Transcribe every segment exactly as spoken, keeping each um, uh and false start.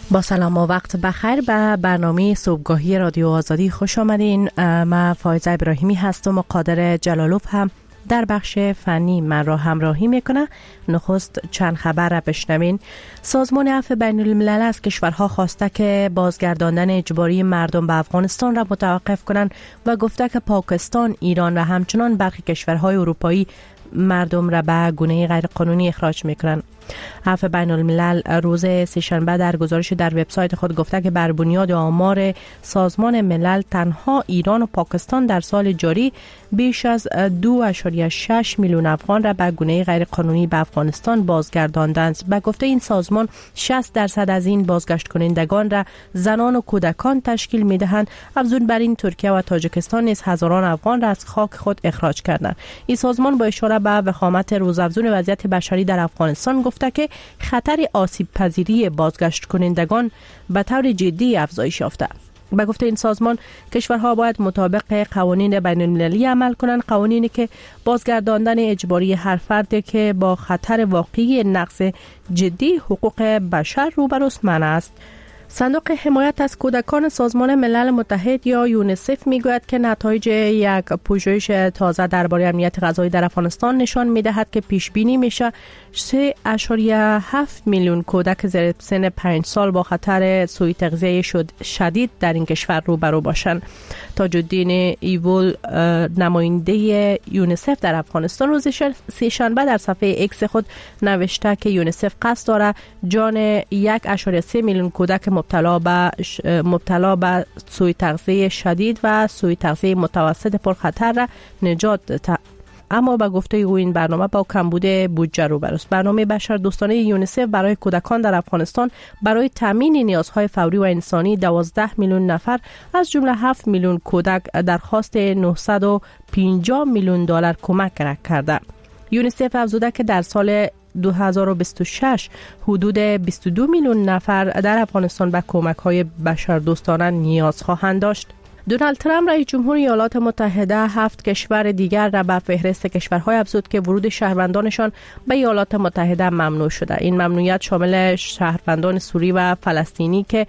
با سلام و وقت بخیر به برنامه صبحگاهی رادیو آزادی خوش آمدین. من فایزه ابراهیمی هستم و قادر جلالوف هم در بخش فنی من را همراهی میکنه. نخست چند خبر را بشنوین. سازمان عفو بین الملل از کشورها خواسته که بازگرداندن اجباری مردم به افغانستان را متوقف کنند و گفته که پاکستان، ایران و همچنان برخی کشورهای اروپایی مردم را به گونه غیرقانونی اخراج میکنند. عفو بین الملل روز سه‌شنبه در گزارش در وبسایت خود گفته که بر بنیاد آمار سازمان ملل تنها ایران و پاکستان در سال جاری بیش از دو ممیز شش میلیون افغان را به گونه غیرقانونی به افغانستان بازگرداندند. به گفته این سازمان شصت درصد از این بازگشت کنندگان را زنان و کودکان تشکیل میدهند. افزون بر این ترکیه و تاجیکستان نیز هزاران افغان را از خاک خود اخراج کردند. این سازمان با اشاره به وخامت روزافزون وضعیت بشری در افغانستان گفته که خطر آسیب پذیری بازگشت کنندگان به طور جدی افزایش یافته. به گفته این سازمان کشورها باید مطابق قوانین بین المللی عمل کنند، قوانینی که بازگرداندن اجباری هر فردی که با خطر واقعی نقض جدی حقوق بشر روبروست منع است. صندوق حمایت از کودکان سازمان ملل متحد یا یونیسف میگوید که نتایج یک پژوهش تازه درباره امنیت غذایی در افغانستان نشان میدهد که پیش بینی میشه سه ممیز هفت میلیون کودک زیر سن پنج سال با خطر سوء تغذیه شدید در این کشور روبرو باشند. تاج الدین ایول نماینده یونیسف در افغانستان روز سه‌شنبه در صفحه ایکس خود نوشته که یونیسف قصد دارد جان یک ممیز سه میلیون کودک مبتلا به مبتلا به سوء تغذیه شدید و سوء تغذیه متوسط پرخطر را نجات ده. اما به گفته او این برنامه با کمبود بودجه روبروست. برنامه بشردوستانه یونیسف برای کودکان در افغانستان برای تامین نیازهای فوری و انسانی دوازده میلیون نفر از جمله هفت میلیون کودک درخواست نهصد و پنجاه میلیون دلار کمک را کرده. یونیسف افزوده که در سال دو هزار و بیست و شش حدود بیست و دو میلیون نفر در افغانستان به کمک‌های بشردوستانه نیاز خواهند داشت. دونالد ترامپ رئیس جمهور ایالات متحده هفت کشور دیگر را به فهرست کشورهای افزود که ورود شهروندانشان به ایالات متحده ممنوع شده. این ممنوعیت شامل شهروندان سوری و فلسطینی که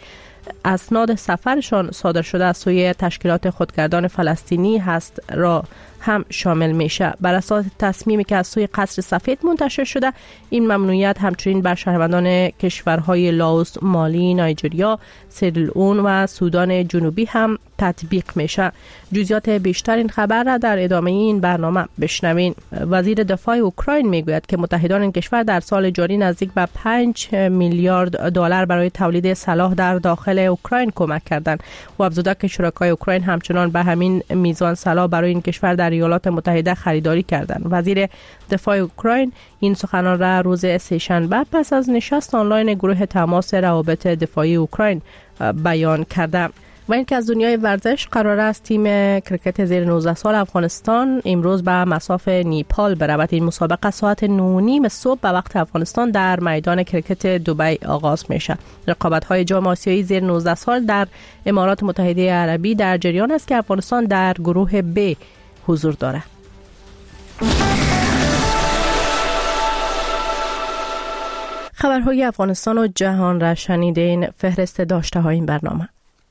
اسناد سفرشان صادر شده از سوی تشکیلات خودگردان فلسطینی هست را هم شامل میشه. بر اساس تصمیمی که از سوی قصر سفید منتشر شده، این ممنوعیت همچنین بر شهروندان کشورهای لاوس، مالی، نایجریا، سیرالئون و سودان جنوبی هم تطبیق میشه. جزئیات بیشتر این خبر را در ادامه این برنامه بشنوین. وزیر دفاع اوکراین میگوید که متحدان این کشور در سال جاری نزدیک به پنج میلیارد دلار برای تولید سلاح در داخل اوکراین کمک کردند و افزوده که شرکای اوکراین همچنان به همین میزان سلاح برای این کشور در ایالات متحده خریداری کردند. وزیر دفاع اوکراین این سخنان را روز سه‌شنبه پس از نشست آنلاین گروه تماس روابط دفاعی اوکراین بیان کرده. و اینکه از دنیای ورزش قرار است تیم کرکت زیر نوزده سال افغانستان امروز به مصاف نیپال برود. این مسابقه ساعت نه و نیم صبح به وقت افغانستان در میدان کرکت دبی آغاز میشه. رقابت‌های جام آسیایی زیر نوزده سال در امارات متحده عربی در جریان است که افغانستان در گروه ب حضور دارد. خبرهای افغانستان و جهان را شنیدین. فهرست داشته های این برنامه.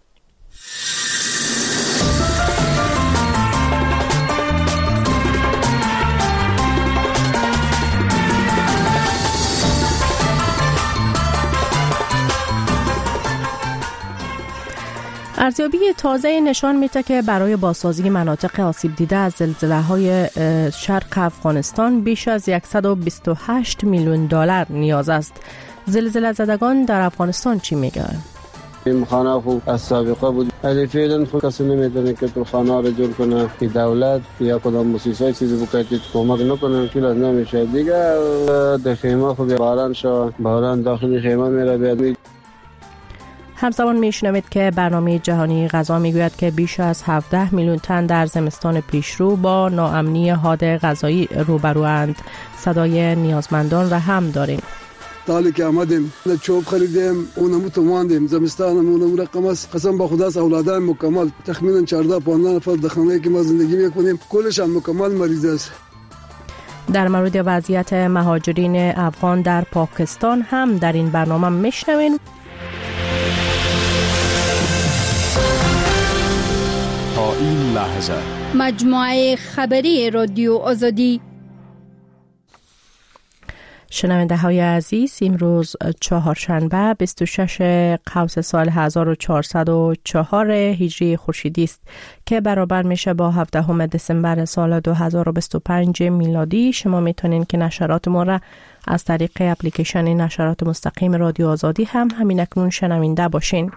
ارزیابی تازه نشان میده که برای بازسازی مناطق آسیب دیده از زلزله‌های شرق افغانستان بیش از صد و بیست و هشت میلیون دلار نیاز است. زلزله زدگان در افغانستان چی میگن؟ این خانه خوب از سابقه بود، ولی فعلا خود کسی نمیدونه که تو خانه رو جور کنه که دولت یا کدام مؤسسه چیزی بکنه که کمک نکنه. فعلا نمیشه دیگه. در خیمه خوب باران شو، باران داخل خیمه میره بیاد. همزمان میشنوید که برنامه جهانی غذا میگوید که بیش از هفده میلیون تن در زمستان پیشرو با ناامنی حاد غذایی روبروند. صدای نیازمندان را هم داریم. سالی که آمدیم چوب خریدیم، اونمو تو ماندیم، زمستانم اونمو رقم است. قسم با خدا است اولادان مکمل تخمینا چهارده پانزده نفر در خانه‌ای که ما زندگی میکنیم کلش هم مکمل مریض است. در مورد وضعیت مهاجرین افغان در پاکستان هم در این برنامه میشنویم. این لحظه. مجموعه خبری رادیو آزادی. شنونده های عزیز، امروز چهارشنبه بیست و شش قوس سال هزار و چهارصد و چهار هجری خورشیدی است که برابر میشه با هفدهم دسامبر سال دو هزار و بیست و پنج میلادی. شما میتونین که نشرات ما را از طریق اپلیکیشن نشرات مستقیم رادیو آزادی هم همین اکنون شنونده باشین.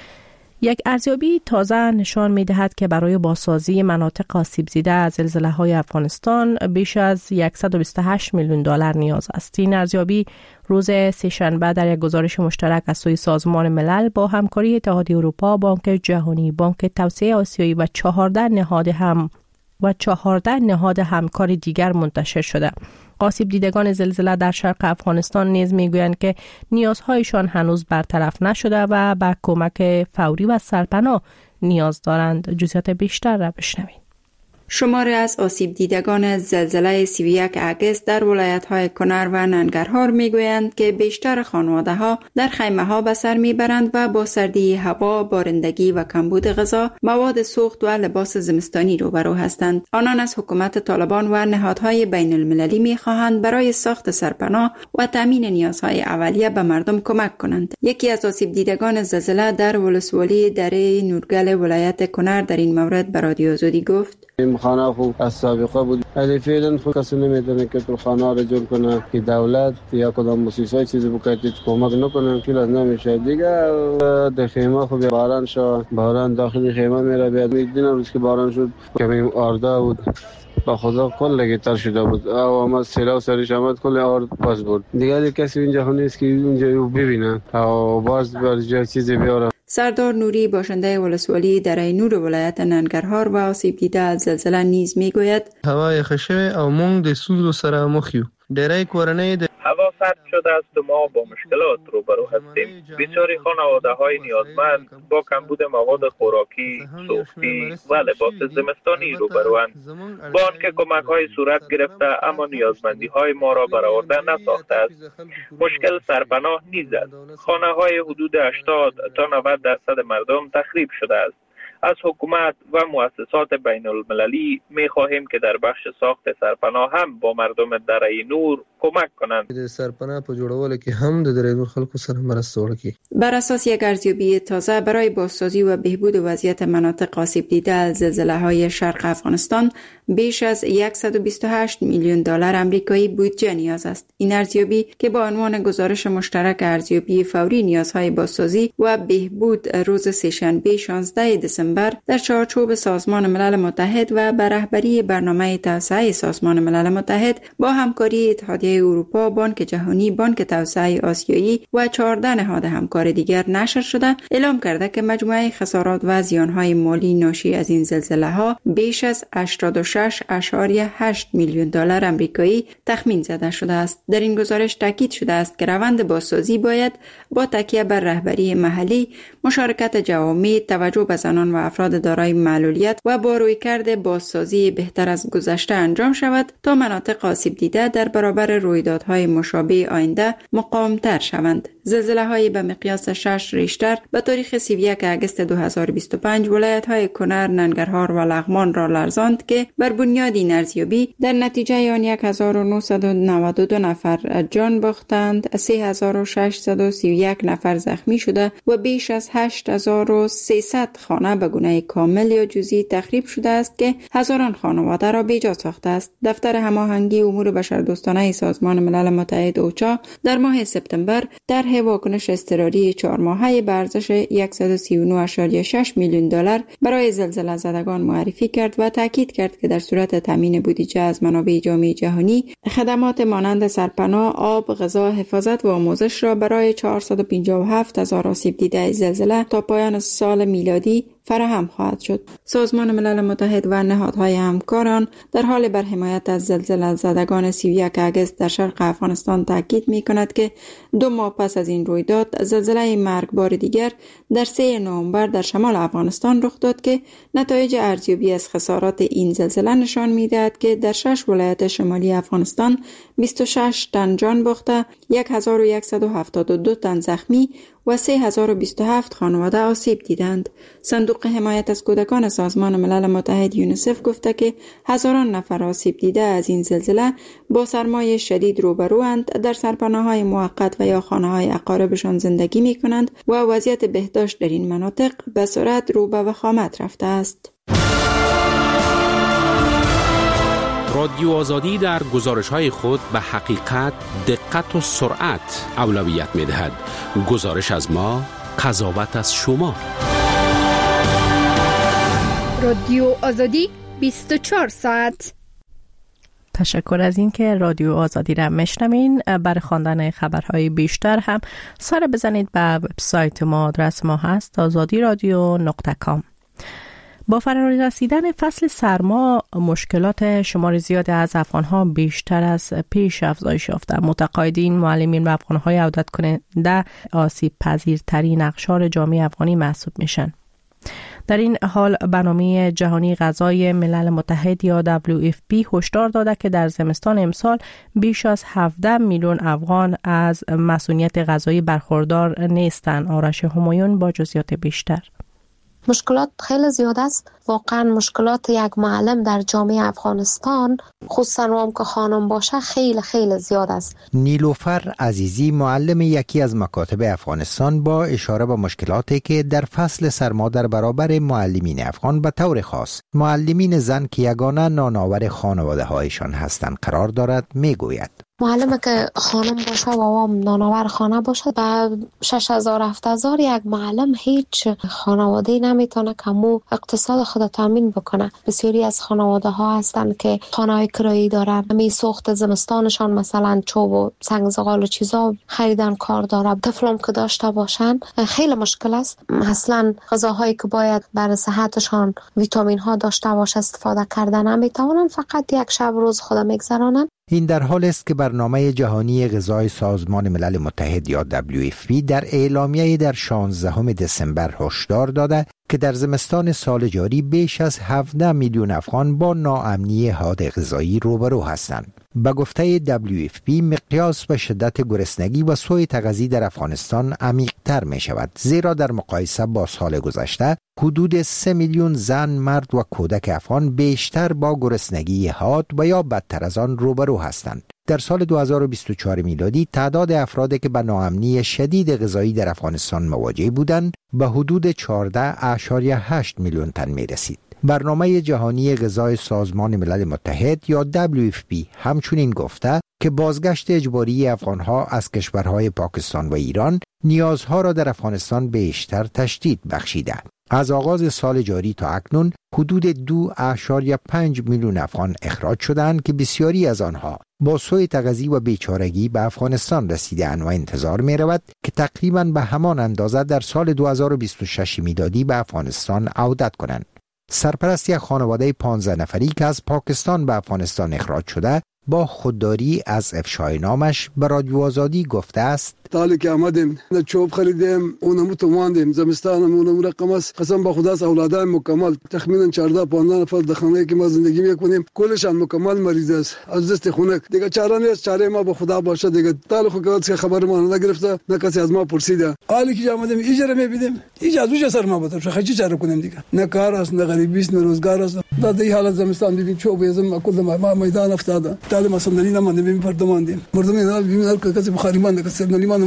یک ارزیابی تازه نشان می‌دهد که برای بازسازی مناطق آسیب دیده از زلزله‌های افغانستان بیش از صد و بیست و هشت میلیون دلار نیاز است. این ارزیابی روز سه‌شنبه در یک گزارش مشترک از سوی سازمان ملل با همکاری اتحادیه اروپا، بانک جهانی، بانک توسعه آسیایی و چهارده نهاد هم و چهارده نهاد همکار دیگر منتشر شده. آسیب دیدگان زلزله در شرق افغانستان نیز میگویند که نیازهایشان هنوز برطرف نشده و به کمک فوری و سرپناه نیاز دارند. جزئیات بیشتر را بشنوید. شماری از آسیب دیدگان زلزله سی و یک آگوست در ولایت‌های کنر و ننگرهار میگویند که بیشتر خانواده‌ها در خیمه‌ها به سر میبرند و با سردی هوا، بارندگی و کمبود غذا، مواد سوخت و لباس زمستانی روبرو هستند. آنان از حکومت طالبان و نهادهای بین المللی میخواهند برای ساخت سرپناه و تامین نیازهای اولیه به مردم کمک کنند. یکی از آسیب دیدگان زلزله در ولسوالی دره نورگل ولایت کنر در این مورد به رادیو آزادی گفت: این خانه خوب از سابقه بود، ولی فعلا خود کسی نمیدونه که تو خانه را جور کنه که دولت یا کدام مؤسسه چیزی بکنه کمک نکنه. که لازم نمیشه دیگه. در خیمه خوب باران شو، باران داخل خیمه میره بیاد. میدونم روز که باران شد کمی آردا بود، با خدا کل تر شده بود. او آمد سیلاب سرش آمد، کل آرد پاس بود دیگه. کسی اینجا نیست که اینجا ببینه او باز بر جای چیزی بیاره. سردار نوری باشنده ولسوالی دره نور ولایت ننگرهار و آسیب دیده از زلزله نیز میگوید: هوا یخ شوی او مونږ د سوزو سره مخ یو. ډیری کورنۍ د هوا سرد شده است و ما با مشکلات روبرو هستیم. بسیاری خانواده‌های نیازمند با کمبود مواد خوراکی، سوختی و لباس زمستانی روبروند. با آنکه کمک‌های صورت گرفته اما نیازمندی‌های ما را برآورده نساخته است. مشکل سرپناه نیز است. خانه‌های حدود هشتاد تا نود درصد مردم تخریب شده است. از حکومت و مؤسسات بین المللی می خواهیم که در بخش ساخت سرپناه هم با مردم دره نور کمک کنند. د سرپناه په جوړولو کې هم د دره نور خلکو سره مرسته وکړي. بر اساس یک ارزیابی تازه برای بازسازی و بهبود وضعیت مناطق آسیب دیده از زلزله‌های شرق افغانستان بیش از صد و بیست و هشت میلیون دلار آمریکایی بودجه نیاز است. این ارزیابی که با عنوان گزارش مشترک ارزیابی فوری نیازهای بازسازی و بهبود روز سه‌شنبه شانزده دسامبر در چارچوب سازمان ملل متحد و بر رهبری برنامه توسعه سازمان ملل متحد با همکاری اتحادیه اروپا، بانک جهانی، بانک توسعه آسیایی و چهارده نهاد همکار دیگر نشر شده، اعلام کرده که مجموعه خسارات و زیانهای مالی ناشی از این زلزله‌ها بیش از هشتاد و شش ممیز هشت میلیون دلار آمریکایی تخمین زده شده است. در این گزارش تاکید شده است که روند بازسازی باید با تکیه بر رهبری محلی، مشارکت جوامع، توجه به زنان و افراد دارای معلولیت و با رویکرد بازسازی بهتر از گذشته انجام شود تا مناطق آسیب دیده در برابر رویدادهای مشابه آینده مقاوم‌تر شوند. زلزله‌های به مقیاس شش ریشتر به تاریخ سی و یک آگوست دو هزار و بیست و پنج ولایت‌های کنر، ننگرهار و لغمان را لرزاند که بر بنیاد این ارزیابی در نتیجه آن صد و نهصد و نود و دو نفر جان باختند، سه هزار و ششصد و سی و یک نفر زخمی شده و بیش از هشت هزار و سیصد خانه به گونه کامل یا جزئی تخریب شده است که هزاران خانواده را بیجا ساخته است. دفتر هماهنگی امور بشردوستانه سازمان ملل متحد اوچا در ماه سپتامبر طرح واکنش اضطراری چهار ماهه به ارزش صد و سی و نه ممیز شش میلیون دلار برای زلزله زدگان معرفی کرد و تاکید کرد که در صورت تامین بودجه از منابع جامعه جهانی، خدمات مانند سرپناه، آب، غذا، حفاظت و آموزش را برای چهارصد و پنجاه و هفت هزار آسیب دیده زلزله تا پایان سال میلادی فراهم خواهد شد. سازمان ملل متحد و نهادهای همکاران در حال بر حمایت از زلزله زدگان سی و یک آگوست در شرق افغانستان تاکید می کند که دو ماه پس از این رویداد زلزله مرگبار دیگر در سوم نوامبر در شمال افغانستان رخ داد که نتایج ارزیابی از خسارات این زلزله نشان می دهد که در شش ولایت شمالی افغانستان بیست و شش تن جان باخته، هزار و صد و هفتاد و دو تن زخمی و سه هزار و بیست و هفت خانواده آسیب دیدند. صندوق حمایت از کودکان سازمان ملل متحد یونیسف گفته که هزاران نفر آسیب دیده از این زلزله با سرمای شدید روبروند، در سرپناه‌های موقت و یا خانه‌های اقاربشان زندگی می‌کنند و وضعیت بهداشت در این مناطق به سرعت رو به وخامت رفته است. رادیو آزادی در گزارش‌های خود به حقیقت، دقت و سرعت اولویت می‌دهد. گزارش از ما، قضاوت از شما. رادیو آزادی بیست و چهار ساعت. تشکر از این که رادیو آزادی را میشنوین. برای خواندن خبرهای بیشتر هم سر بزنید به وبسایت ما. آدرس ما هست آزادی رادیو نقطه کام. با فراری رسیدن فصل سرما، مشکلات شمار زیاد از افغان‌ها بیشتر از پیش افزایش یافته. متقاعدین، معلمین و افغان‌های عودت کننده آسیب پذیرترین اقشار جامعه افغانی محسوب میشن. در این حال برنامه جهانی غذای ملل متحد یا دبلیو اف پی هشدار داده که در زمستان امسال بیش از هفده میلیون افغان از مسئولیت غذایی برخوردار نیستند. آرش همایون با جزئیات بیشتر. مشکلات خیلی زیاد است. واقعا مشکلات یک معلم در جامعه افغانستان، خصوصا هم که خانم باشه، خیلی خیلی زیاد است. نیلوفر عزیزی، معلم یکی از مکاتب افغانستان، با اشاره به مشکلاتی که در فصل سرما در برابر معلمین افغان به طور خاص معلمین زن که یگانه نانآور خانواده هایشان هستند قرار دارد میگوید. معلم که خانم باشه و وام نانآور خانه باشه، با شش هزار هفت هزار یک معلم هیچ خانواده نمیتونه که مو اقتصاد خود تامین بکنه. بسیاری از خانواده ها هستن که خانه های کرایی دارن، می سوخت زمستانشان مثلا چوب و سنگ زغال و چیزا خریدن کار داره. طفلم که داشته باشن خیلی مشکل است. اصلا غذاهایی که باید برای صحتشان ویتامین ها داشته باشه استفاده کردن نمیتونن، فقط یک شب روز خود میگذرانن. این در حال است که برنامه جهانی غذای سازمان ملل متحد یا دبلیو اف پی در اعلامیه در شانزدهم دسامبر هشدار داده که در زمستان سال جاری بیش از هفده میلیون افغان با ناامنی حاد غذایی روبرو هستند. به گفته دبلیو اف پی مقیاس به شدت گرسنگی و سوء تغذیه در افغانستان عمیق‌تر می شود، زیرا در مقایسه با سال گذشته حدود سه میلیون زن، مرد و کودک افغان بیشتر با گرسنگی حاد و یا بدتر از آن روبرو هستند. در سال دو هزار و بیست و چهار میلادی تعداد افرادی که به ناامنی شدید غذایی در افغانستان مواجه بودند به حدود چهارده اشاریه هشت میلیون تن می رسید. برنامه جهانی غذای سازمان ملل متحد یا دبلیو اف پی همچنین گفته که بازگشت اجباری افغانها از کشورهای پاکستان و ایران نیازها را در افغانستان بیشتر تشدید بخشیده. از آغاز سال جاری تا اکنون حدود دو اشاریه پنج میلیون افغان اخراج شدند که بسیاری از آنها با سوء تغذیه و بیچارگی به افغانستان رسیدند و انتظار می رود که تقریباً به همان اندازه در سال دو هزار و بیست و شش میلادی به افغانستان عودت کنند. سرپرست یک خانواده پانزده نفری که از پاکستان به افغانستان اخراج شده با خودداری از افشای نامش به رادیو آزادی گفته است: تالی که آمدیم چوب خریدیم، اونمو تو ماندیم، زمستانم اونمو رقم است. قسم با خدا است اولادان مکمل تخمینا چهارده پانزده نفر در خانه‌ای که ما زندگی میکنیم کلشان مکمل مریض است از دست خونه. دیگه چاره نیست، چاره ما با خدا باشه دیگه. تالی خود که خبر ما نگرفته، نه کسی از ما پرسیده. حالی که آمدیم اجاره میبینیم، ایج از وجه سر ما بود. چه چی چاره کنیم دیگه؟ نه کار است، نه غریبی است، نه روزگار است. در این حالت زمستان دیدیم چوب یزم کل ما میدان افتاده. تالی ما صندلی نماندیم، پردماندیم. مردم اینا ببینن که کسی بخاری مانده که صندلی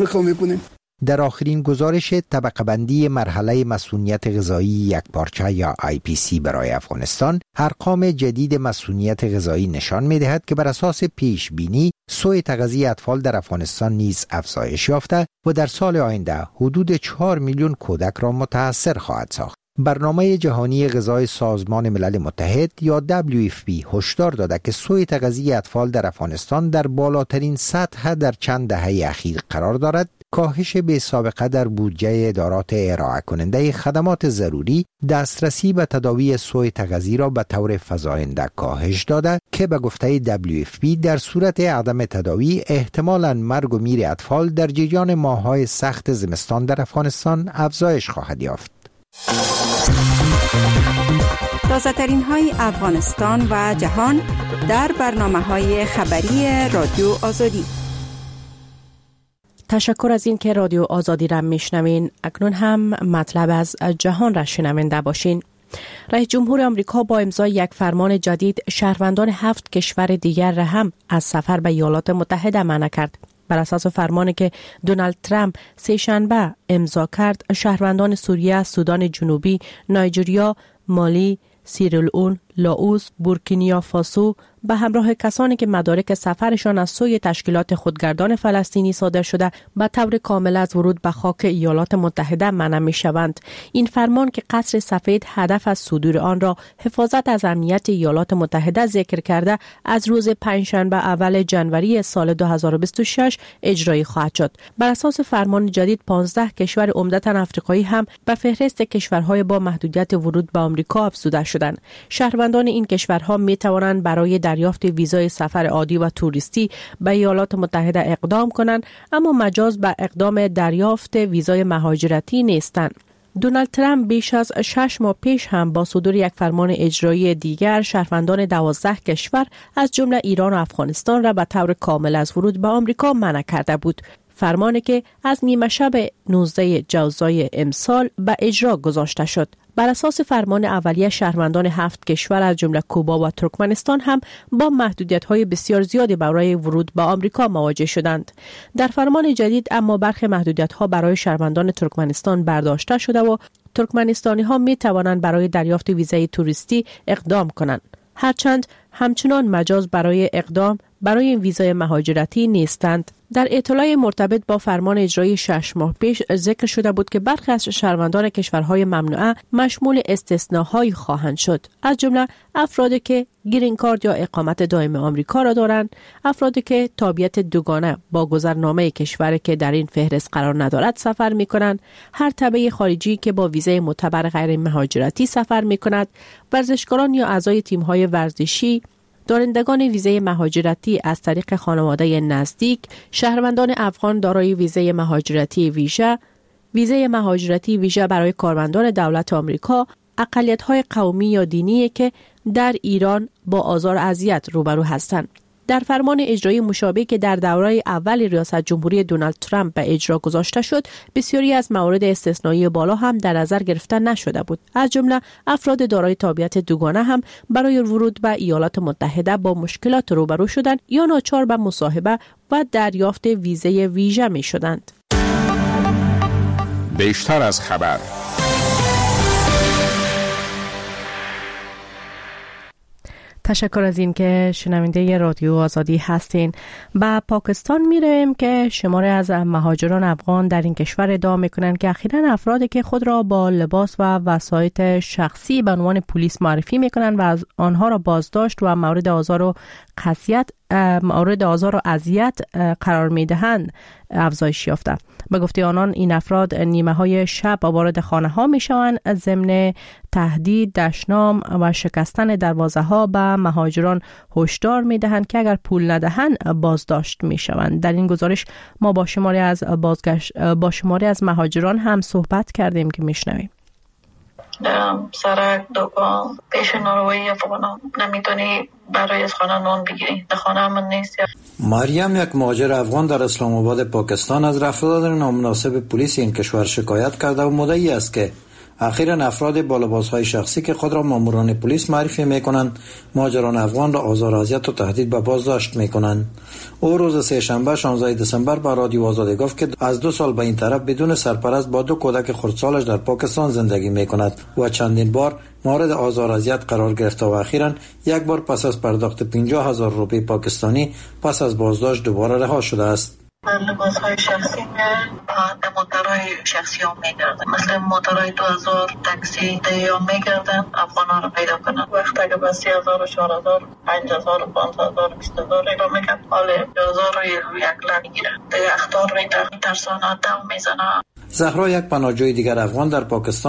در آخرین گزارش طبقه بندی مرحله مسئولیت غذایی یک پارچه یا آی پی سی برای افغانستان، ارقام جدید مسئولیت غذایی نشان می‌دهد که بر اساس پیش بینی سوء تغذیه اطفال در افغانستان نیز افزایش یافته و در سال آینده حدود چهار میلیون کودک را متاثر خواهد ساخت. برنامه جهانی غذای سازمان ملل متحد یا دبلیو اف پی هشدار داده که سوء تغذیه اطفال در افغانستان در بالاترین سطح در چند دهه اخیر قرار دارد. کاهش بی سابقه در بودجه ادارات ارائه کننده خدمات ضروری دسترسی به تداوی سوء تغذیه را به طور فزاینده کاهش داده که به گفته دبلیو اف پی در صورت عدم تداوی احتمالاً مرگ و میر اطفال در جریان ماه‌های سخت زمستان در افغانستان افزایش خواهد یافت. تازه ترین های افغانستان و جهان در برنامه های خبری رادیو آزادی. تشکر از این که رادیو آزادی را میشنوین. اکنون هم مطلب از جهان را شنونده باشین. رئیس جمهور آمریکا با امضای یک فرمان جدید شهروندان هفت کشور دیگر را هم از سفر به ایالات متحده منع کرد. بر اساس فرمانی که دونالد ترامپ سه شنبه امضا کرد، شهروندان سوریه، سودان جنوبی، نایجریا، مالی، سیرالئون، لاوس، بورکینافاسو به همراه کسانی که مدارک سفرشان از سوی تشکیلات خودگردان فلسطینی صادر شده به طور کامل از ورود به خاک ایالات متحده منع می شوند. این فرمان که قصر سفید هدف از صدور آن را حفاظت از امنیت ایالات متحده ذکر کرده، از روز پنجشنبه اول ژانویه سال دو هزار و بیست و شش اجرایی خواهد شد. بر اساس فرمان جدید پانزده کشور عمدتاً آفریقایی هم به فهرست کشورهای با محدودیت ورود به آمریکا افزوده شدند. شهروندان این کشورها می توانند برای دریافت ویزای سفر عادی و توریستی به ایالات متحده اقدام کنند، اما مجاز به اقدام دریافت ویزای مهاجرتی نیستند. دونالد ترامپ بیش از شش ماه پیش هم با صدور یک فرمان اجرایی دیگر شهروندان دوازده کشور از جمله ایران و افغانستان را به طور کامل از ورود به آمریکا منع کرده بود. فرمانی که از نیمه شب نوزده جوزای امسال به اجرا گذاشته شد. بر اساس فرمان اولیه شهروندان هفت کشور از جمله کوبا و ترکمنستان هم با محدودیت‌های بسیار زیادی برای ورود به آمریکا مواجه شدند. در فرمان جدید اما برخی محدودیت‌ها برای شهروندان ترکمنستان برداشته شده و ترکمنستانی‌ها می‌توانند برای دریافت ویزای توریستی اقدام کنند. هرچند همچنان مجاز برای اقدام برای این ویزای مهاجرتی نیستند. در اطلاع مرتبط با فرمان اجرایی شش ماه پیش ذکر شده بود که برخی از شهروندان کشورهای ممنوعه مشمول استثناءهایی خواهند شد، از جمله افرادی که گرین کارت یا اقامت دائم آمریکا را دارند، افرادی که تابعیت دوگانه با گذرنامه کشوری که در این فهرست قرار ندارد سفر می‌کنند، هر تبع خارجی که با ویزای معتبر غیر مهاجرتی سفر می‌کند، ورزشکاران یا اعضای تیم‌های ورزشی، دارندگان ویزای مهاجرتی از طریق خانواده نزدیک، شهروندان افغان دارای ویزای مهاجرتی ویژه، ویزای مهاجرتی ویژه برای کارمندان دولت آمریکا، اقلیت‌های قومی یا دینی که در ایران با آزار و اذیت روبرو هستند. در فرمان اجرایی مشابه که در دوره اول ریاست جمهوری دونالد ترامپ به اجرا گذاشته شد، بسیاری از موارد استثنایی بالا هم در نظر گرفته نشده بود. از جمله افراد دارای تابعیت دوگانه هم برای ورود به ایالات متحده با مشکلات روبرو شدند یا ناچار به مصاحبه و دریافت ویزای ویژه می شدند. بیشتر از خبر. تشکر از این که شنونده رادیو آزادی هستین. به پاکستان میرویم که شماری از مهاجران افغان در این کشور ادعا میکنند که اخیراً افرادی که خود را با لباس و وسایط شخصی به عنوان پلیس معرفی میکنند و از آنها را بازداشت و مورد آزار و قحطیت مورد آزار و اذیت قرار میدهند افزایش یافته. به گفته آنان این افراد نیمه های شب وارد خانه ها می شوند، ضمن تهدید، دشنام و شکستن دروازه ها به مهاجران هشدار می دهند که اگر پول ندهند بازداشت می شوند. در این گزارش ما با شماری از بازگشت با شماری از مهاجران هم صحبت کردیم که می شنویم. سرک، دکان، پیش ناروایی افغانان نمیتونی برای از خانه نان بگیری، در خانه من نیست. مریم، یک مهاجر افغان در اسلام آباد پاکستان، از رفتار نامناسب پلیس این کشور شکایت کرده و مدعی است که اخیراً افراد با لباسهای شخصی که خود را ماموران پلیس معرفی میکنند مهاجران افغان را آزار و اذیت و تهدید به بازداشت میکنند. او روز سه شنبه شانزده دسامبر با رادیو آزادی گفت که از دو سال به این طرف بدون سرپرست با دو کودک خردسالش در پاکستان زندگی میکند و چندین بار مورد آزار و اذیت قرار گرفته و اخیراً یک بار پس از پرداخت پنجاه هزار روپیه پاکستانی پس از بازداشت دوباره رها شده است. لباس های شخصی در موترهای شخصی هم میگردن، مثل موترهای دو هزار تاکسی دی هم میگردن افغان ها رو پیدا کنن. وقت اگه با سی هزار و چهار هزار پنج هزار و پانز هزار بیست هزار رو میگن، حالا دو هزار رو یک لن میگیرن دیگه، اختار میترسانه دم میزنه. زهرا، یک پناهجوی دیگر افغان در پاکستان،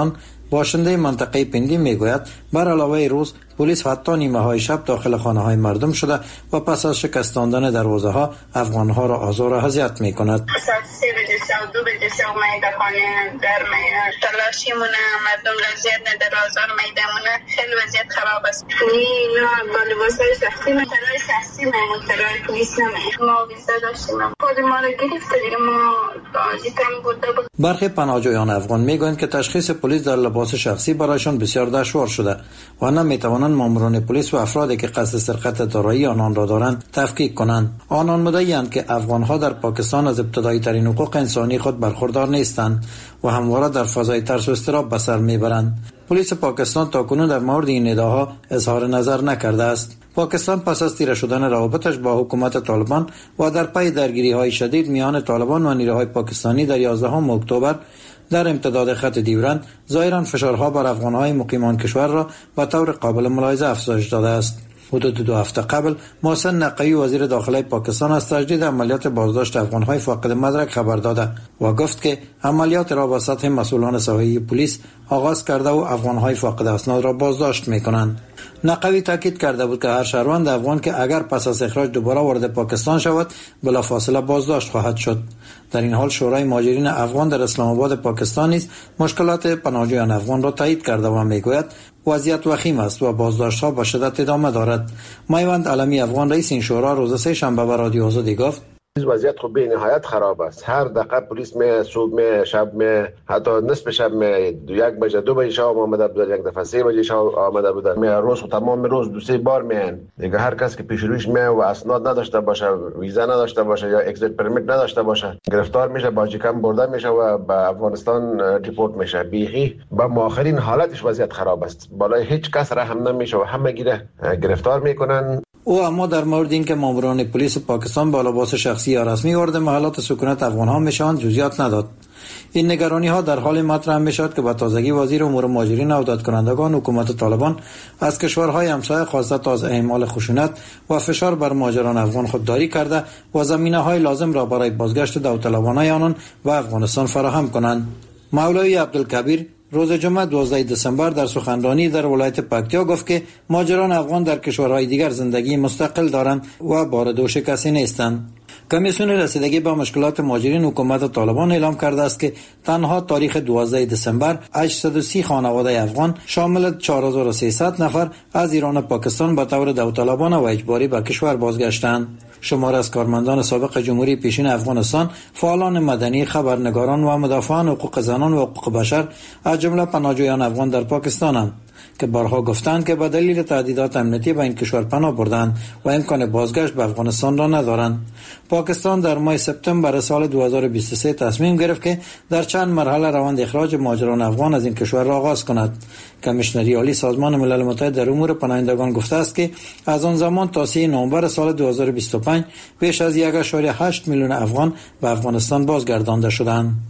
باشنده منطقه پندی میگوید بر علاوه روز پلیس حتی نیمه های شب داخل خانه های مردم شده و پس از شکستاندن دروازه ها افغان ها را آزار و اذیت می کند. سه بجه شب دو بجه شب میده خانه در میاد تلاشی مونه مردم وضعیت نداره آزار میده مونه خیلی وضعیت خراب است. نه با لباس های شخصی من تلای شخصی میمون تلای پلیس نمید ما ویزا داشتیم خود ما را گرفته دیگه ما آجیتم بوده بود. برخی پناهجویان افغان میگویند که تشخیص پلیس در لباس شخصی برایشان بسیار دشوار شده و نمیتوانند ماموران پلیس و افرادی که قصد سرقت دارایی آنان را دارند تفکیک کنند. آنان مدعی‌اند که افغان‌ها در پاکستان از ابتدایی ترین حقوق انسانی خود برخوردار نیستند و همواره در فضای ترس و اضطراب به سر میبرند. پلیس پاکستان تاکنون در مورد این ادعاها اظهار نظر نکرده است. پاکستان پس از تیره شدن روابطش با حکومت طالبان و در پی درگیری‌های شدید میان طالبان و نیروهای پاکستانی در یازدهم اکتبر در امتداد خط دیورند ظاهراً فشارها بر افغان‌های مقیمان کشور را به طور قابل ملاحظه افزایش داده است. حدود دو هفته قبل محسن نقوی وزیر داخلی پاکستان از تجدید عملیات بازداشت افغان‌های فاقد مدرک خبر داده و گفت که عملیات را با سطح مسئولان ساحلی پلیس آغاز کرده و افغان‌های فاقد اسناد را بازداشت می‌کنند. نقوی تاکید کرده بود که هر شهروند افغان که اگر پس از اخراج دوباره وارد پاکستان شود بلافاصله بازداشت خواهد شد. در این حال شورای مهاجرین افغان در اسلام آباد پاکستان نیز مشکلات پناهجویان افغان را تایید کرده و میگوید وضعیت وخیم است و بازداشت‌ها با شدت ادامه دارد. میوند علمی افغان رئیس این شورا روز سه شنبه به رادیو آزادی گفت وضعیت خب به نهایت خراب است. هر دقیقه پلیس می صبح می شب می حتی نصف شب می یک بجه دو بجه شب آمده بودن، یک دفعه سه بجه شب آمده بودن. می روز تمام روز دو سه بار میان. دیگه هر کس که پیش رویش می و اسناد نداشته باشه، ویزا نداشته باشه یا اگزیت پرمیت نداشته باشه گرفتار میشه، باجیکم برده میشه و به افغانستان ریپورت میشه. بیخی با مؤخرین حالتش وضعیت خراب است. بالای هیچ کس رحم نمیشه و همه گیره گرفتار میکنن. او اما در مورد اینکه ماموران پلیس پاکستان با لباس شخصی یا رسمی وارد محلات سکونت افغان‌ها میشوند جزئیات نداد. این نگرانی‌ها در حال مطرح میشد که با تازگی وزیر امور مهاجرین و دادکنندگان حکومت طالبان از کشورهای همسایه خواسته تا از اعمال خشونت و فشار بر مهاجران افغان خودداری کرده و زمینه‌های لازم را برای بازگشت داوطلبانه آنان و افغانستان فراهم کنند. مولوی عبدالکبیر روز جمعه دوازده دسامبر در سخنرانی در ولایت پکتیا گفت که مهاجران افغان در کشورهای دیگر زندگی مستقل دارند و بار دوش کسی نیستند. کمیسیون رسیدگی به مشکلات مهاجرین حکومت طالبان اعلام کرده است که تنها تاریخ دوازده دسامبر هشتصد و سی خانواده افغان شامل چهار هزار و سیصد نفر از ایران و پاکستان به طور داوطلبانه و اجباری به کشور بازگشتند. شمار از کارمندان سابق جمهوری پیشین افغانستان، فعالان مدنی، خبرنگاران و مدافعان حقوق زنان و حقوق بشر از جمله پناهجویان افغان در پاکستانند که بارها گفتند که به دلیل تهدیدات امنیتی به این کشور پناه بردند و امکان بازگشت به افغانستان را ندارند. پاکستان در ماه سپتامبر سال دو هزار و بیست و سه تصمیم گرفت که در چند مرحله روند اخراج مهاجران افغان از این کشور را آغاز کند. کمیشنری عالی سازمان ملل متحد در امور پناهندگان گفته است که از آن زمان تا سوم نوامبر سال دو هزار و بیست و پنج بیش از یک و هشت میلیون افغان به افغانستان بازگردانده شدند.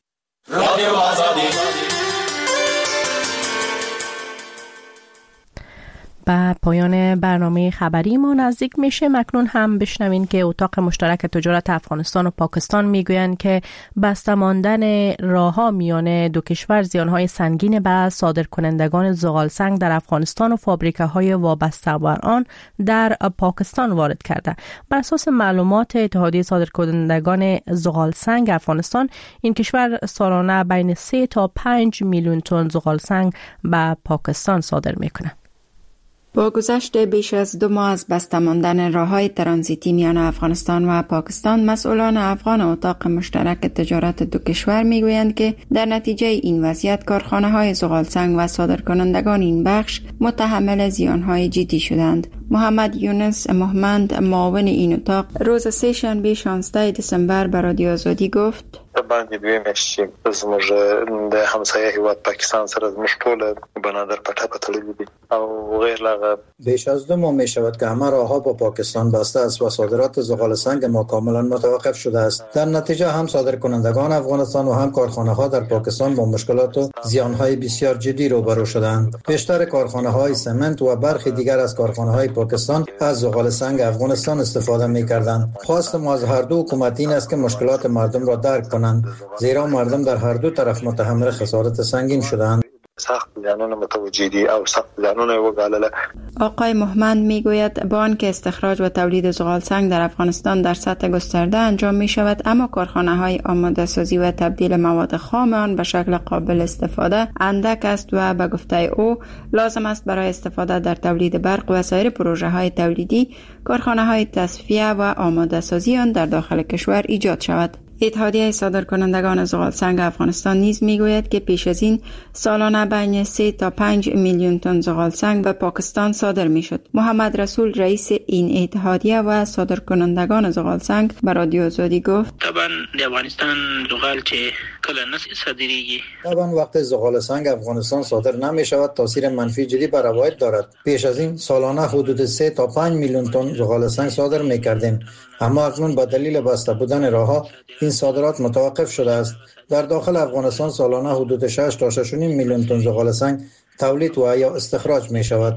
به پایان برنامه خبری ما نزدیک میشه. مکنون هم بشنوین که اتاق مشترک تجارت افغانستان و پاکستان میگویند که بسته ماندن راهها میان دو کشور زیانهای سنگین به صادرکنندگان زغال سنگ در افغانستان و فابریکه‌های وابسته بر آن در پاکستان وارد کرده. بر اساس معلومات اتحادیه صادرکنندگان زغال سنگ افغانستان، این کشور سالانه بین سه تا پنج میلیون تن زغال سنگ به پاکستان صادر میکنه. با گذشت بیش از دو ماه از بسته ماندن راه‌های ترانزیتی میان افغانستان و پاکستان، مسئولان افغان اتاق مشترک تجارت دو کشور میگویند که در نتیجه این وضعیت کارخانه‌های زغال سنگ و صادرکنندگان این بخش متحمل زیان‌های جدی شدند. محمد یونس محمد، معاون این اتاق، روز سه شنبه شانزده دسامبر به رادیو آزادی گفت: باندې دوی مشي زموږ د همسایه هیواد پاکستان سره زموږ ټول بنادر پټه پتلې دي او غیر لاغه. بیش از دو ماه می شود که همه راهها با پاکستان بسته است و صادرات زغال سنگ ما کاملا متوقف شده است. در نتیجه هم صادرکنندگان افغانستان و هم کارخانه ها در پاکستان با مشکلات و زیان های بسیار جدی روبرو شدند. بیشتر کارخانه های سمنت و برخی دیگر از کارخانه های پاکستان از زغال سنگ افغانستان استفاده می کردند. خواست ما از هر دو حکومت این است که مشکلات مردم را درک کنند، زیرا مردم در هر دو طرف متحمل خسارت سنگین شدند. سخت زیانونه متوجه دي او سخت زیانونه وګالله. آقای محمد میگوید با آنکه استخراج و تولید زغال سنگ در افغانستان در سطح گسترده انجام می شود، اما کارخانه های آماده سازی و تبدیل مواد خام آن به شکل قابل استفاده اندک است و به گفته او لازم است برای استفاده در تولید برق و سایر پروژه های تولیدی کارخانه های تصفیه و آماده سازی آن در داخل کشور ایجاد شود. اتحادیه صادرکنندگان زغال سنگ افغانستان نیز میگوید که پیش از این سالانه بین سه تا پنج میلیون تن زغال سنگ به پاکستان صادر میشد. محمد رسول رئیس این اتحادیه و صادرکنندگان زغال سنگ به رادیو آزادی گفت: طبعا در افغانستان زغال چه کلا نس صادریږي. طبعا وقت زغال سنگ افغانستان صادر نمی شود تاثیر منفی جدی بر روایت دارد. پیش از این سالانه حدود سه تا پنج میلیون تن زغال سنگ صادر می کردیم، اما اکنون به دلیل بسته بودن راهها این صادرات متوقف شده است. در داخل افغانستان سالانه حدود شش تا شش و نیم میلیون تن زغال سنگ تولید و یا استخراج می شود.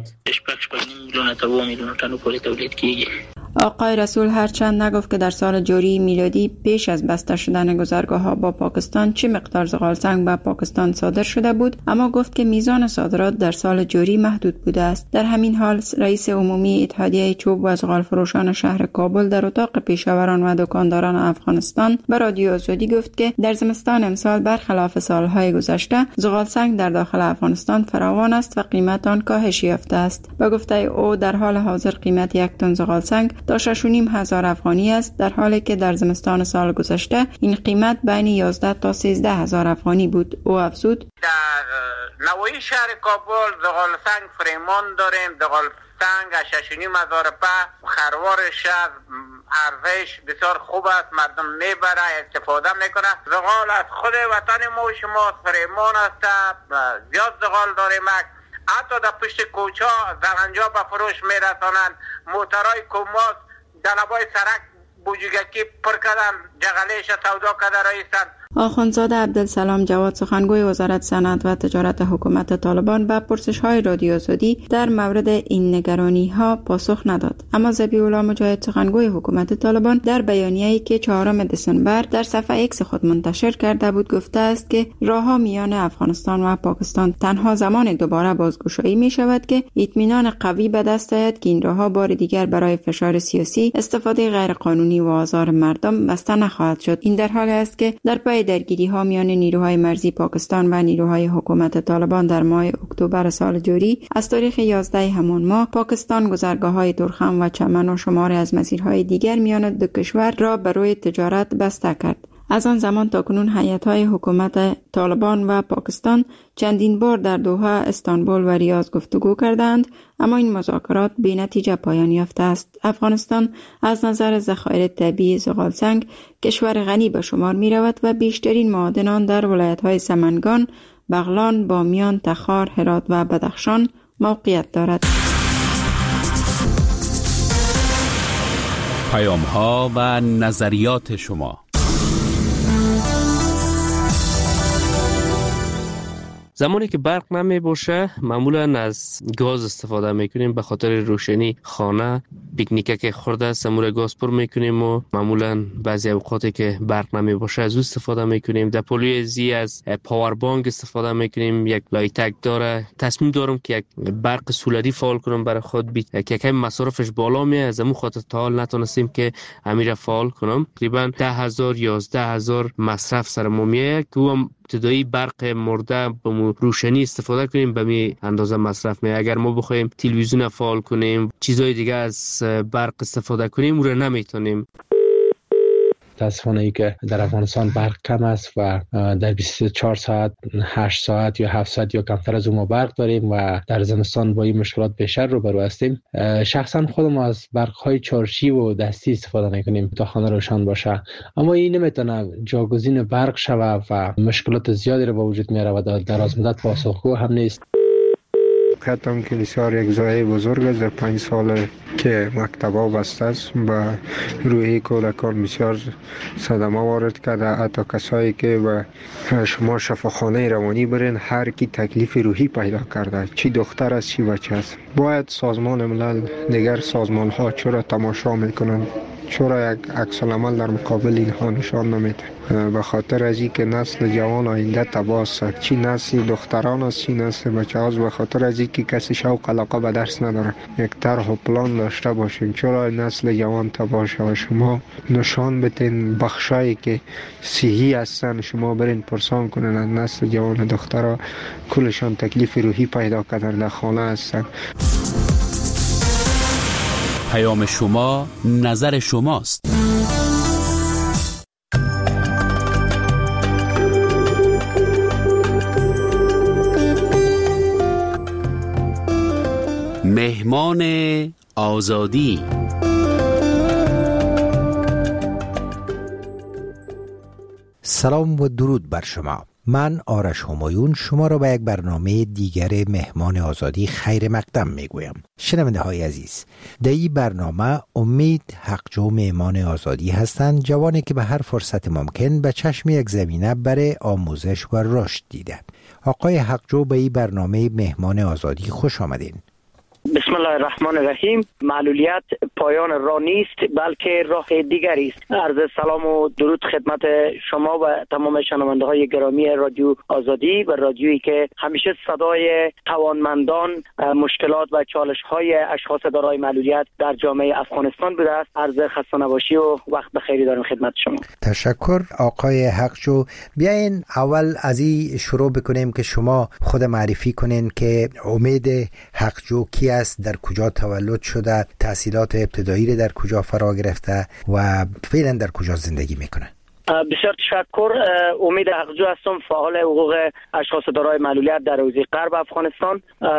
آقای رسول هرچند نگفت که در سال جاری میلادی پیش از بسته شدن گذرگاه‌ها با پاکستان چه مقدار زغال سنگ به پاکستان صادر شده بود، اما گفت که میزان صادرات در سال جاری محدود بوده است. در همین حال رئیس عمومی اتحادیه چوب و زغال فروشان شهر کابل در اتاق پیشاوران و دکانداران افغانستان به رادیو آزادی گفت که در زمستان امسال برخلاف سالهای گذشته زغال سنگ در داخل افغانستان فراوان است و قیمت آن کاهش یافته است. به گفته او در حال حاضر قیمت یک تن زغال سنگ تا شش و نیم هزار افغانی است، در حالی که در زمستان سال گذشته این قیمت بین یازده تا سیزده هزار افغانی بود. او افزود: در نواحی شهر کابل زغال سنگ فریمان داریم. زغال سنگ شش و نیم هزار په خروار شهر ارزش بسیار خوب است، مردم میبره استفاده میکنه. زغال از خود وطن ما و شما فریمان است، زیاد زغال داریم. حتی در پشت کوچه زرنجا به فروش میرسانند. موترهای کماس دلبای سرک بوجگکی پر کردن، جغلیش سودا کرده رئیسن. آخوندزاده عبدالسلام جواد سخنگوی وزارت صنعت و تجارت حکومت طالبان به پرسش‌های رادیو آزادی در مورد این نگرانی‌ها پاسخ نداد، اما ذبیح الله مجاهد سخنگوی حکومت طالبان در بیانیه‌ای که چهارم دسامبر در صفحه ایکس خود منتشر کرده بود گفته است که راه‌ها میان افغانستان و پاکستان تنها زمان دوباره بازگشایی می‌شود که اطمینان قوی به دست آید که این راه‌ها بار دیگر برای فشار سیاسی، استفاده غیرقانونی و آزار مردم بسته نخواهد شد. این در حالی است که در پی درگیری ها میان نیروهای مرزی پاکستان و نیروهای حکومت طالبان در ماه اکتبر سال جاری از تاریخ یازده همان ماه پاکستان گذرگاه‌های ترخم و چمن و شماری از مسیرهای دیگر میان دو کشور را برای تجارت بسته کرد. از آن زمان تا کنون هیئت‌های حکومت طالبان و پاکستان چندین بار در دوحه، استانبول و ریاض گفتگو کردند، اما این مذاکرات بی نتیجه پایان یافته است. افغانستان از نظر ذخایر طبیعی زغال سنگ کشور غنی به شمار می رود و بیشترین معادن در ولایت‌های سمنگان، بغلان، بامیان، تخار، هرات و بدخشان موقعیت دارد. پیام‌ها و نظریات شما. زمانی که برق نمی باشه معمولا از گاز استفاده میکنیم، به خاطر روشنی خانه، پیکنیک که خورده سمور گاز پر میکنیم و معمولا بعضی اوقاتی که برق نمی باشه از او استفاده میکنیم. در پولوی زی از پاور بانک استفاده میکنیم، یک لایتک داره. تصمیم دارم که یک برق سولری فعال کنم برای خود، بی که کم مصرفش بالا میه، از امو خاطر تا حال نتونستیم که امیر فعال کنم. تقریبا ده هزار یازده هزار مصرف سر ما میه که هم ابتدایی برق مرده به روشنی استفاده کنیم به می اندازه مصرف می. اگر ما بخوایم تلویزیون فعال کنیم، چیزای دیگه از برق استفاده کنیم، اون رو نمیتونیم. متاسفانه ای که در افغانستان برق کم است و در بیست و چهار ساعت، هشت ساعت یا هفت ساعت یا کمتر از اون ما برق داریم و در زمستان با این مشکلات بیشتر روبرو هستیم. شخصا خودم از برق های چارشی و دستی استفاده میکنیم تا خانه روشن باشه، اما این نمیتونه جاگزین برق شوه و مشکلات زیادی رو به وجود میاره و در از مدت پاسخگو هم نیست. کتم کلیسا یک زایه بزرگ است. در پنج سال که مکتبا بسته است و روحی کودکان بسیار صدمه وارد کرده. حتی کسایی که به شما شفاخانه روانی برین، هر کی تکلیف روحی پیدا کرده، چی دختر است چی بچه است. باید سازمان ملل دیگر سازمان ها چرا تماشا میکنند چرا یک عکس العمل در مقابل اینها نشان نمیده؟ به خاطر از اینکه نسل جوان آینده تباه است، چی نسل دختران است چی نسل بچه هاست. به خاطر از اینکه کسی شوق علاقه به درس نداره، یک طرح و پلان داشته باشین چرا نسل جوان تباه شود. شما نشان بتین بخشایی که صحیح هستن، شما برین پرسان کنین از نسل جوان دخترها کلشان تکلیف روحی پیدا کردن در خانه هستن. پیام شما نظر شماست. مهمان آزادی. سلام و درود بر شما. من آرش همایون شما را به یک برنامه دیگر مهمان آزادی خیر مقدم میگویم. شنونده های عزیز، در این برنامه امید حقجو مهمان آزادی هستند، جوانی که به هر فرصت ممکن به چشم یک زمینه برای آموزش و رشد دیده. آقای حقجو به این برنامه مهمان آزادی خوش آمدین. بسم الله الرحمن الرحیم. معلولیت پایان راه نیست بلکه راه دیگری است. عرض سلام و درود خدمت شما و تمام شنونده های گرامی رادیو آزادی و رادیویی که همیشه صدای توانمندان، مشکلات و چالش های اشخاص دارای معلولیت در جامعه افغانستان بوده است. عرض خسته نباشی و وقت بخیری دارم خدمت شما. تشکر آقای حقجو. بیاین اول از این شروع بکنیم که شما خود معرفی کنین که امید حقجو کی است، در کجا تولد شده، تحصیلات ابتدایی در کجا فرا گرفته و فعلا در کجا زندگی میکنه. بسیار تشکر. امید حقجو هستم، فعال حقوق اشخاص دارای معلولیت در حوزه غرب افغانستان.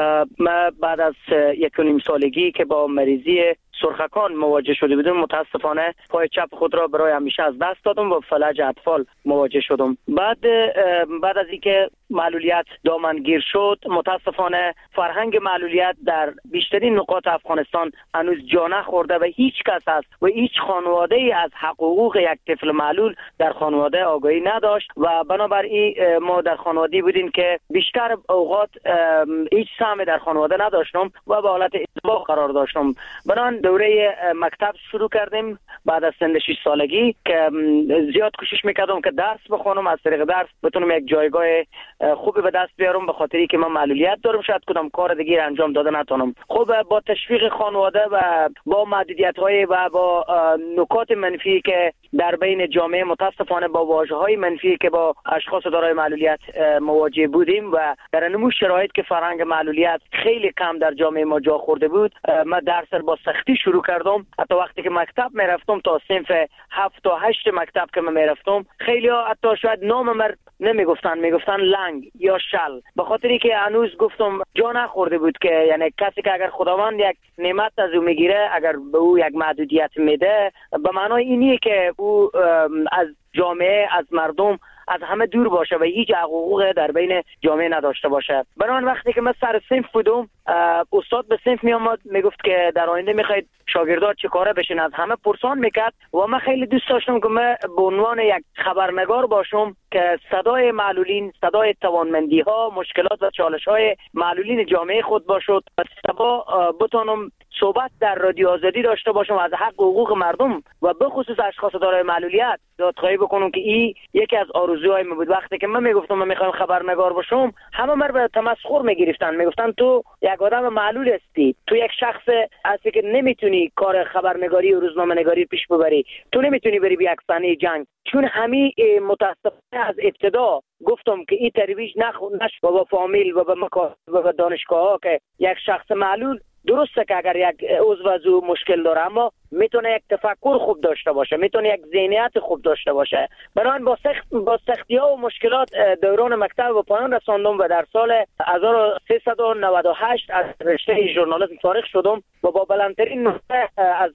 من بعد از یک و نیم سالگی که با مریضی سرخکان مواجه شده بودم، متاسفانه پای چپ خود را برای همیشه از دست دادم و فلج اطفال مواجه شدم. بعد بعد از اینکه معلولیت دامنگیر شد، متاسفانه فرهنگ معلولیت در بیشترین نقاط افغانستان هنوز جا نخورده و هیچ کس است و هیچ خانواده ای از حقوق یک طفل معلول در خانواده آگاهی نداشت و بنابراین ما در خانواده بودیم که بیشتر اوقات هیچ سهم در خانواده نداشتم و به حالت ازدواج قرار داشتم. بنان دوره مکتب شروع کردیم بعد از سن شش سالگی که زیاد کوشش میکردم که درس بخونم، از طریق درس بتونم یک جایگاه خوبی به دست بیارم، به خاطری که من معلولیت دارم، شاید کدام کار دیگه انجام داده نتونم. خب با تشویق خانواده و با محدودیت‌های و با نکات منفی که در بین جامعه متاسفانه با واژه‌های منفی که با اشخاص دارای معلولیت مواجه بودیم و در نمو شرایط که فرهنگ معلولیت خیلی کم در جامعه ما جا خورده بود، من درس را با سختی شروع کردم. حتی وقتی که مکتب میرفتم تا صنف هفت تا هشت مکتب که من میرفتم، خیلی ها حتی شاید نام من نمیگفتن، میگفتن لنگ یا شل، به خاطری که هنوز گفتم جا نخورده بود که یعنی کسی که اگر خداوند یک نعمت از او میگیره، اگر به او یک محدودیت میده، به معنای اینیه که او از جامعه، از مردم، از همه دور باشه و هیچ حقوق در بین جامعه نداشته باشه. برای وقتی که من سر صنف بودم، استاد به صنف می آمد میگفت که در آینده میخواید شاگردات چه کاره بشین، از همه پرسان میکرد و من خیلی دوست داشتم که من به عنوان یک خبرنگار باشم که صدای معلولین، صدای توانمندی ها، مشکلات و چالش های معلولین جامعه خود باشد و سبا بتونم صحبت در رادیو آزادی داشته باشم از حق و حقوق مردم و به خصوص اشخاص دارای معلولیت دادخواهی بکنم که این یکی از آرزوهای من بود. وقتی که من میگفتم من میخوام خبرنگار باشم، همه من به تمسخر میگرفتن، میگفتن تو یک آدم معلول هستی، تو یک شخص هستی که نمیتونی کار خبرنگاری و روزنامه‌نگاری پیش ببری، تو نمیتونی بری به یک صحنه جنگ. چون همین متاسفانه از ابتدا گفتم که این ترویج نش و با فامیل و با مکاتب و با دانشگاه ها که یک شخص معلول درسته که اگر یک عضو از او مشکل داره، اما میتونه یک تفکر خوب داشته باشه، میتونه یک ذهنیت خوب داشته باشه. برای با سخت با سختی ها و مشکلات دوران مکتب و پایان رساندم و در سال هزار و سیصد و نود و هشت از رشته ژورنالیسم فارغ شدم و با بلندترین نمره از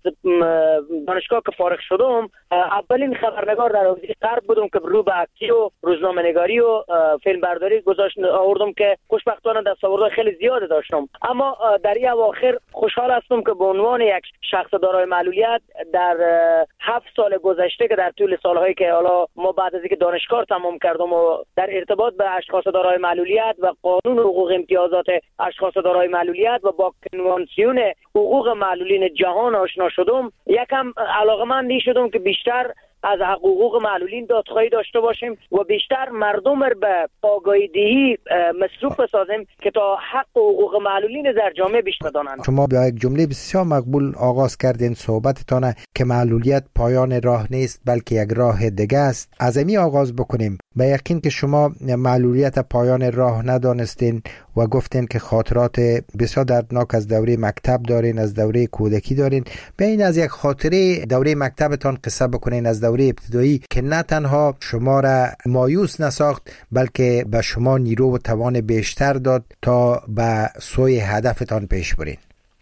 دانشگاه که فارغ شدم، اولین خبرنگار در حوزه غرب بودم که رو به عکسی و روزنامه‌نگاری و فیلم برداری گذاشت آوردم که خوشبختانه دستاوردهای خیلی زیاد داشتم. اما در این اواخر خوشحال هستم که به عنوان یک شخص دارای معلولیت معلولیت در هفت سال گذشته که در طول سالهایی که حالا ما بعد از اینکه دانشگاه تمام کردم و در ارتباط به اشخاص دارای معلولیت و قانون حقوق امتیازات اشخاص دارای معلولیت و با کنوانسیون حقوق معلولین جهان آشنا شدم، یکم علاقه‌مند شدم که بیشتر از حقوق معلولین دادخواهی داشته باشیم و بیشتر مردم را به آگاهی دهی مصروف بسازیم که تا حق و حقوق معلولین در جامعه بیش بدانند. شما با یک جمله بسیار مقبول آغاز کردین صحبتتان که معلولیت پایان راه نیست بلکه یک راه دیگه است. از امی آغاز بکنیم. به یقین که شما معلولیت پایان راه ندانستین و گفتین که خاطرات بسیار دردناک از دوره مکتب دارین، از دوره کودکی دارین. بیاین از یک خاطره دوره مکتبتان قصه بکنین، از دوره ابتدایی که نه تنها شما را مایوس نساخت بلکه به شما نیرو و توان بیشتر داد تا به سوی هدفتان پیش برین.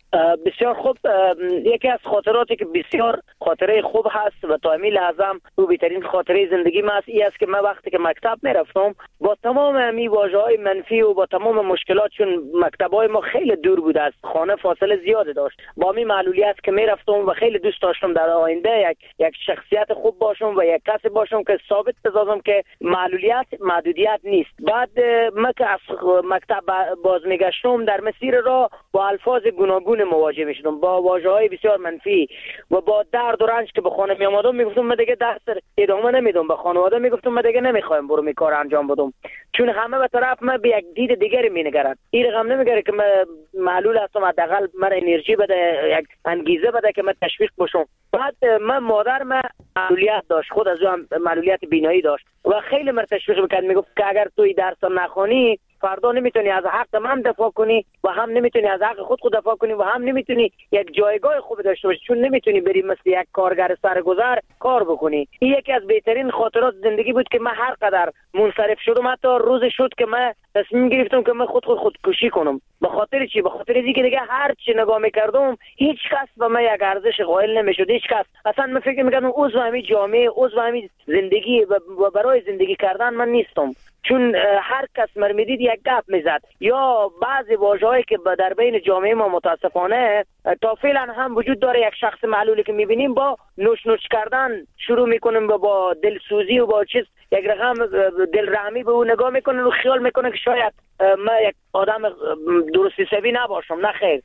بسیار خوب. یکی از خاطراتی که بسیار خاطره خوب هست و تا همین لحظه او بهترین خاطره زندگی من است، این است که من وقتی که مکتب میرفتم با تمام همین واژه‌های منفی و با تمام مشکلات، چون مکتب‌های ما خیلی دور بود از خانه، فاصله زیاد داشت، با همین معلولیت که میرفتم و خیلی دوست داشتم در آینده یک یک شخصیت خوب باشم و یک کسی باشم که ثابت بسازم که معلولیت محدودیت نیست. بعد من که از مکتب باز میگشتم در مسیر راه با الفاظ گوناگون مواجه میشدم، با واژه‌های بسیار منفی و با درد و رنج که به خانه می اومدم میگفتم من دیگه درس ادامه نمیدم، به خانواده میگفتم من دیگه نمیخوایم برو می کار انجام بدم، چون همه به طرف من به یک دید دیگری مینگرن. این رقم نمیگره که من معلول هستم، حداقل من انرژی بده، یک انگیزه بده که من تشویق بشم. بعد من مادر من معلولیت داشت، خود از اون معلولیت بینایی داشت و خیلی من تشویق میکرد، میگفت که اگر توی درس نخونی فردا نمیتونی از حق من دفاع کنی و هم نمیتونی از حق خود خود دفاع کنی و هم نمیتونی یک جایگاه خوب داشته باشی، چون نمیتونی بری مثل یک کارگر سرگذر کار بکنی. این یکی از بهترین خاطرات زندگی بود که من هر قدر منصرف شدم، حتی روز شد که من تصمیم گرفتم که من خود خود خودکشی کنم. به خاطر چی؟ به خاطر اینکه دیگه هر چی نگاه میکردم هیچ کس به من یک ارزش قائل نمیشد، هیچ کس. اصلا من فکر میکردم عضو همین جامعه، عضو همین زندگی و برای زندگی کردن من نیستم، چون هر کس مر میدید یک گپ میزد یا بعضی واژه‌هایی که در بین جامعه ما متاسفانه تا فعلا هم وجود داره. یک شخص معلولی که میبینیم با نوش نوش کردن شروع میکنیم و با دلسوزی و با چیز یک رقم دلرحمی به او نگاه میکنن و خیال میکنن که شاید من یک آدم درست حسابی نباشم. نه خیر.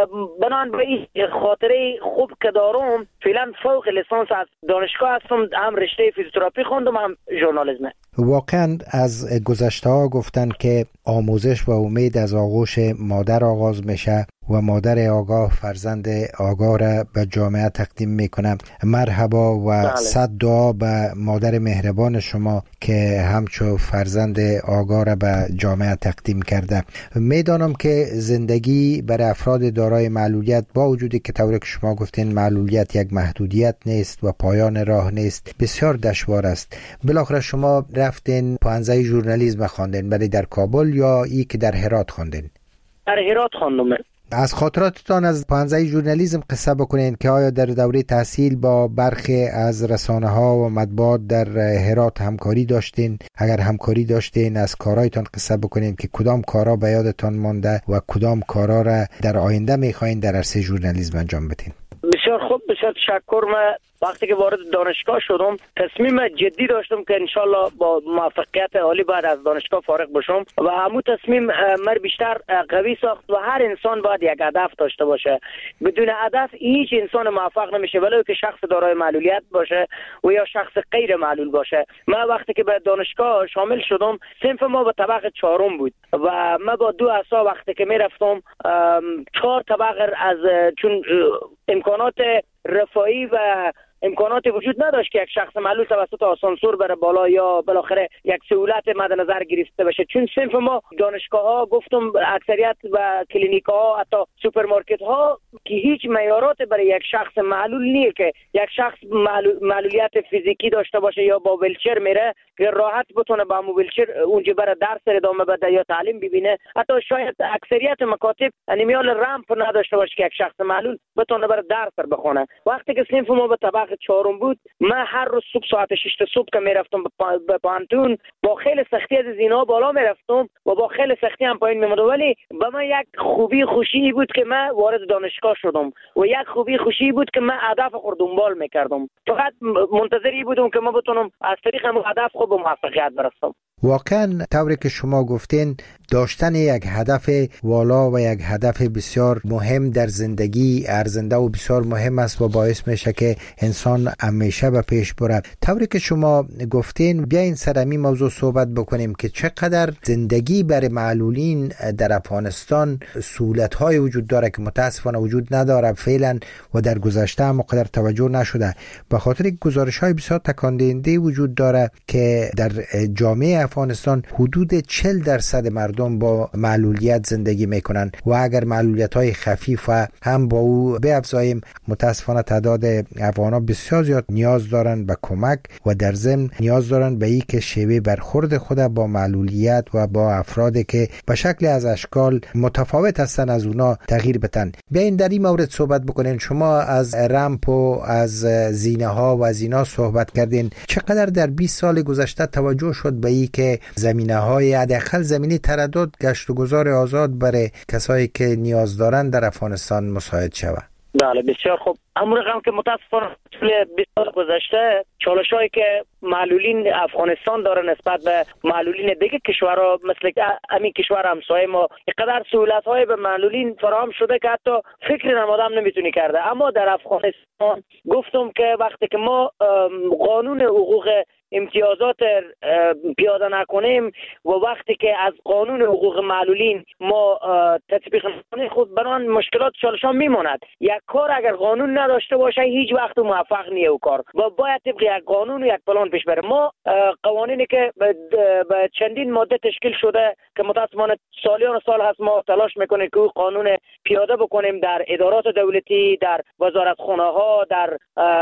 بنان به این خاطره خوب که دارم، فعلا فوق لیسانس از دانشگاه هستم، هم رشته فیزیوتراپی خوندم هم ژورنالیسم. واقعا از گذشته ها گفتن که آموزش و امید از آغوش مادر آغاز میشه و مادر آگاه فرزند آگاه را به جامعه تقدیم میکنم. مرحبا و صد دعا به مادر مهربان شما که همچو فرزند آگاه را به جامعه تقدیم کرده. میدانم که زندگی برای افراد دارای معلولیت، با وجودی که طوری که شما گفتین معلولیت یک محدودیت نیست و پایان راه نیست، بسیار دشوار است. بالاخره شما رفتین پانزده ژورنالیسم خواندین، ولی در کابل یا ای که در هرات خواندین؟ در هرات خواندم. از خاطراتتان از پانزده ژورنالیسم قصه بکنین که آیا در دوره تحصیل با برخی از رسانه ها و مطبوعات در هرات همکاری داشتین؟ اگر همکاری داشتین از کارهایتان قصه بکنین که کدام کارها به یادتان مانده و کدام کارها را در آینده میخواین در عرصه ژورنالیسم انجام بدین؟ بسیار خوب، بسیار تشکر. من وقتی که وارد دانشگاه شدم تصمیم جدی داشتم که انشالله با موفقیت عالی بعد از دانشگاه فارغ بشم و همون تصمیم من بیشتر قوی ساخت و هر انسان باید یک هدف داشته باشه. بدون هدف هیچ انسان موفق نمیشه، ولو که شخص دارای معلولیت باشه و یا شخص غیر معلول باشه. من وقتی که به دانشگاه شامل شدم صنف ما به طبقه چهارم بود و من با دو عصا وقتی که میرفتم چهار طبقه از چون امکانات رفاهی و امکانات وجود نداشت که یک شخص معلول توسط آسانسور بره بالا یا بالاخره یک سهولت مد نظر گرفته بشه، چون صنف ما دانشگاه ها گفتم اکثریت و کلینیک ها حتی سوپرمارکت ها که هیچ معیارات برای یک شخص معلول نیست که یک شخص معلولیت فیزیکی داشته باشه یا با ویلچر میره که راحت بتونه با مو ویلچر اونجا بره درس ادامه بده یا تعلیم ببینه. حتی شاید اکثریت مکاتب انیمیال رمپ نداشته باشه که یک شخص معلول بتونه بره درس بخونه. وقتی که صنف ما به طبق وقت چهارم بود، من هر روز صبح ساعت شش صبح که میرفتم به پانتون با خیلی سختی از زینا بالا میرفتم و با خیلی سختی هم پایین میمدم، ولی به من یک خوبی خوشی بود که من وارد دانشگاه شدم و یک خوبی خوشی بود که من هدف خود دنبال میکردم. فقط منتظری بودم که من بتونم از طریق همون هدف خود به موفقیت برسم. واقعا طوری که شما گفتین داشتن یک هدف والا و یک هدف بسیار مهم در زندگی ارزنده و بسیار مهم است و باعث میشه که انسان همیشه به پیش بره. طوری که شما گفتین بیاین سر همین موضوع صحبت بکنیم که چقدر زندگی برای معلولین در افغانستان سهولت‌های وجود داره که متاسفانه وجود نداره فعلا و در گذشته هم قدر توجه نشده، به خاطر گزارش‌های بسیار تکان دهنده وجود داره که در جامعه افغانستان حدود چهل درصد مردم با معلولیت زندگی میکنن و اگر معلولیت‌های خفیف و هم با او بیفزاییم متاسفانه تعداد افغان‌ها بسیار زیاد نیاز دارن به کمک و در ضمن نیاز دارن به این که شیوه برخورد خود با معلولیت و با افرادی که به شکل از اشکال متفاوت هستن از اونا تغییر بدن. بیاین در این مورد صحبت بکنین. شما از رمپ و از زینه ها و از اینا صحبت کردین. چقدر در بیست سال گذشته توجه شد به این که زمینه های حداقل زمینه تردد گشت و گذار آزاد برای کسایی که نیاز دارن در افغانستان مساعد شود؟ بله بسیار خوب. همون رقم که متاسفانه طول بیست سال گذشته چالش‌هایی که معلولین افغانستان داره نسبت به معلولین دیگه کشورها مثل همین کشور همسایه ما اینقدر سهولت‌های به معلولین فراهم شده که حتی فکر نمادم نمیتونی کرده. اما در افغانستان گفتم که وقتی که ما قانون حقوق امتیازات پیاده نکنیم و وقتی که از قانون حقوق معلولین ما تطبیق نکنیم خود بران مشکلات چالشان میماند. یک کار اگر قانون نداشته باشه هیچ وقت موفق نیه او کار و باید طبق یک قانون و یک پلان پیش بره. ما قوانینی که به چندین ماده تشکیل شده که متاسفانه سالیان سال هست ما تلاش میکنیم که او قانون پیاده بکنیم در ادارات دولتی، در وزارتخانه ها، در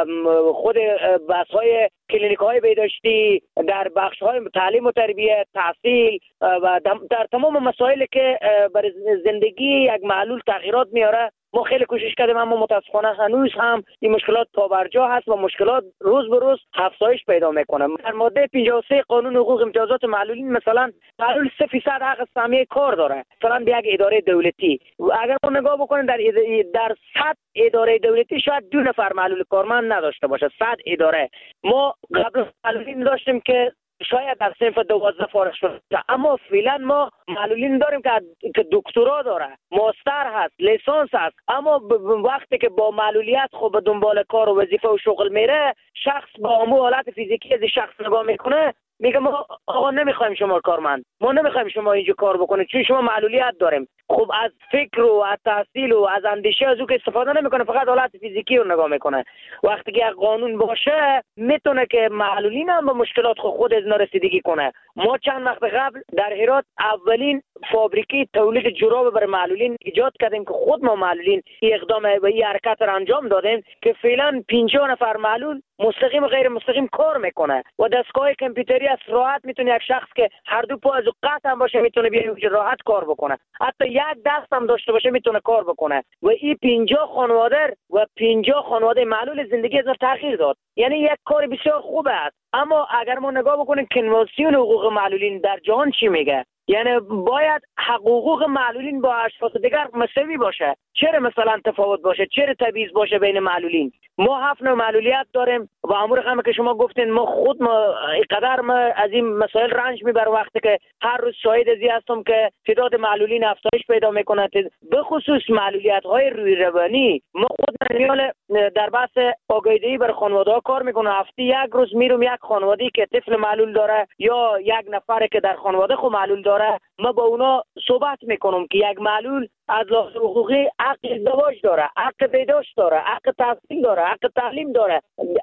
خود بحث های کلینیک های بهداشتی، در بخش های تعلیم و تربیت، تحصیل و در تمام مسائلی که برای زندگی یک معلول تغییرات میاره ما خیلی کوشش کردیم، اما متاسفانه هنوز هم این مشکلات پابرجا هست و مشکلات روز به روز افزایش پیدا میکنه. در ماده پنجاه و سه قانون حقوق امتیازات معلولین مثلا معلول سه فیصد حق سهمیه کار داره مثلا به یک اداره دولتی. اگر ما نگاه بکنیم در در صد اداره دولتی شاید دو نفر معلول کارمند نداشته باشه. صد اداره ما قبل معلولین داشتیم که شاید در صنف دوازده فارغ شده، اما فعلا ما معلولین داریم که که دکترا داره، ماستر هست، لیسانس هست، اما وقتی که با معلولیت خب به دنبال کار و وظیفه و شغل میره شخص با همون حالت فیزیکی از شخص نگاه میکنه میگه ما آقا نمیخوایم شما کارمند، ما نمیخوایم شما اینجا کار بکنید چون شما معلولیت داریم. خب از فکر و از تحصیل و از اندیشه از او که استفاده نمیکنه، فقط حالت فیزیکی رو نگاه میکنه. وقتی که قانون باشه میتونه که معلولین هم به مشکلات خود, خود از رسیدگی کنه. ما چند وقت قبل در هرات اولین فابریکی تولید جراب برای معلولین ایجاد کردیم که خود ما معلولین این اقدام و این حرکت رو انجام دادیم که فعلا پنجاه نفر معلول مستقیم و غیر مستقیم کار میکنه و دستگاه کامپیوتری از راحت میتونه یک شخص که هر دو پا از قطع هم باشه میتونه بیاد راحت کار بکنه، حتی یک دست هم داشته باشه میتونه کار بکنه و این پنجاه خانواده و پنجاه خانواده معلول زندگی از تغییر داد. یعنی یک کار بسیار خوبه است. اما اگر ما نگاه بکنیم کنوانسیون حقوق معلولین در جهان چی میگه، یعنی باید حقوق معلولین با اشخاص دیگر مساوی باشه. چرا مثلا تفاوت باشه؟ چرا تبعیض باشه بین معلولین؟ ما هفت نوع معلولیت داریم و امور هم که شما گفتین ما خود ما اینقدر ما از این مسائل رنج میبر وقتی که هر روز شاهد ازی هستم که تعداد معلولین افزایش پیدا میکنه، به خصوص معلولیت های روی روانی. ما خود منیال در بحث آگاهی بر خانواده ها کار میکنه. هفته یک روز میرم یک خانواده‌ای که طفل معلول داره یا یک نفر که در خانواده خود معلول داره، ما با اونا صحبت میکنم که یک معلول از لحاظ حقوقی حق ازدواج داره، حق بهداشت داره، حق تحصیل داره، حق تعلیم داره،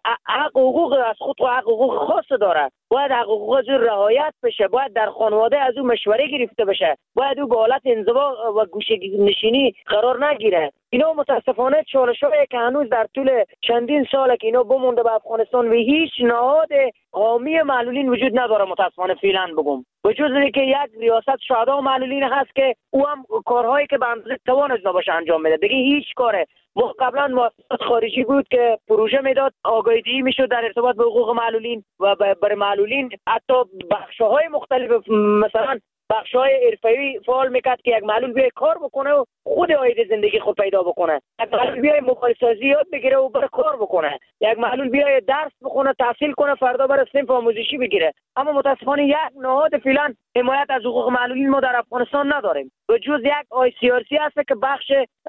حق حقوق از خود و حق حقوق خاص داره. باید حق حقوق از او رعایت بشه، باید در خانواده از او مشوره گرفته بشه، باید او به حالت انزوا و گوشه نشینی قرار نگیره. اینا متاسفانه چالش‌هایی که هنوز در طول چندین ساله که اینا بمونده به افغانستان و هیچ نهاد حامی معلولین وجود نداره. متاسفانه فعلا بگم وجود اینکه یک ریاست شهدا معلولین هست که او هم کارهایی که به اندازه توان از نباشه انجام میده، دیگه هیچ کاره ما قبلا مؤسسات خارجی بود که پروژه میداد، آگاهی دهی میشد در ارتباط به حقوق معلولین و برای معلولین. حتی بخش‌های مختلف مثلا بخش‌های حرفه‌ای فعال میکرد که یک معلول بیای کار بکنه و خود آینده زندگی خود پیدا بکنه. یک معلول بیای موبایل سازی یاد بگیره و بره کار بکنه. یک معلول بیای درس بخونه، تحصیل کنه، فردا بره صنف آموزشی بگیره. اما متاسفانه یک نهاد فعلا حمایت از حقوق معلولین ما در افغانستان نداریم. به جز یک آی سی آر سی هست که بخش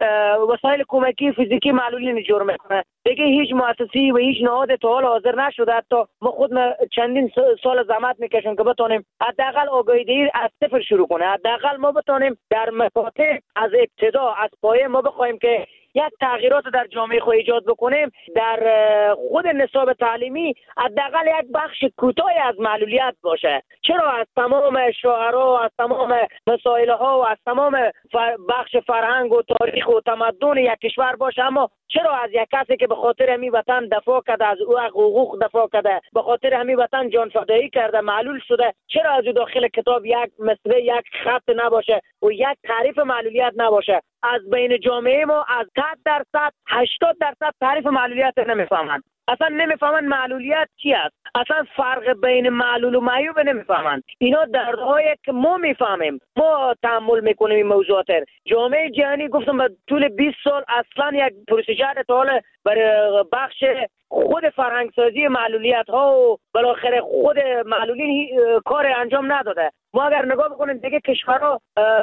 وسایل کمکی فیزیکی معلولین جور میکنه. دیگه هیچ مؤسسه‌ای و هیچ نهاد تا حال حاضر نشده. حتی ما خود چندین سال زحمت میکشیم که بتونیم حداقل آگاهی دهی از صفر شروع کنه. حداقل ما بتونیم در مکاتب از ابتدا از پایه ما بخوایم که یک تغییرات در جامعه خود ایجاد بکنیم. در خود نصاب تعلیمی حداقل یک بخش کوتاهی از معلولیت باشه. چرا از تمام شاعرها، از تمام مسائل ها و از تمام بخش فرهنگ و تاریخ و تمدن یک کشور باشه، اما چرا از یک کسی که به خاطر همین وطن دفاع کرده، از او حقوق دفاع کرده، به خاطر همین وطن جان فدایی کرده، معلول شده، چرا از او داخل کتاب یک مصرع، یک خط نباشه و یک تعریف معلولیت نباشه؟ از بین جامعه ما از صد درصد هشتاد درصد تعریف معلولیت نمیفهمند. اصلا نمیفهمن معلولیت چی است. اصلا فرق بین معلول و معیوب نمیفهمن. اینا دردهایی که ما میفهمیم، ما تحمل میکنیم این موضوعات. جامعه جهانی گفتم به طول بیست سال اصلا یک پروسیجر تا برای بخش خود فرهنگسازی معلولیت ها و بالاخره خود معلولین کار انجام نداده. ما اگر نگاه بکنیم دیگه کشورها،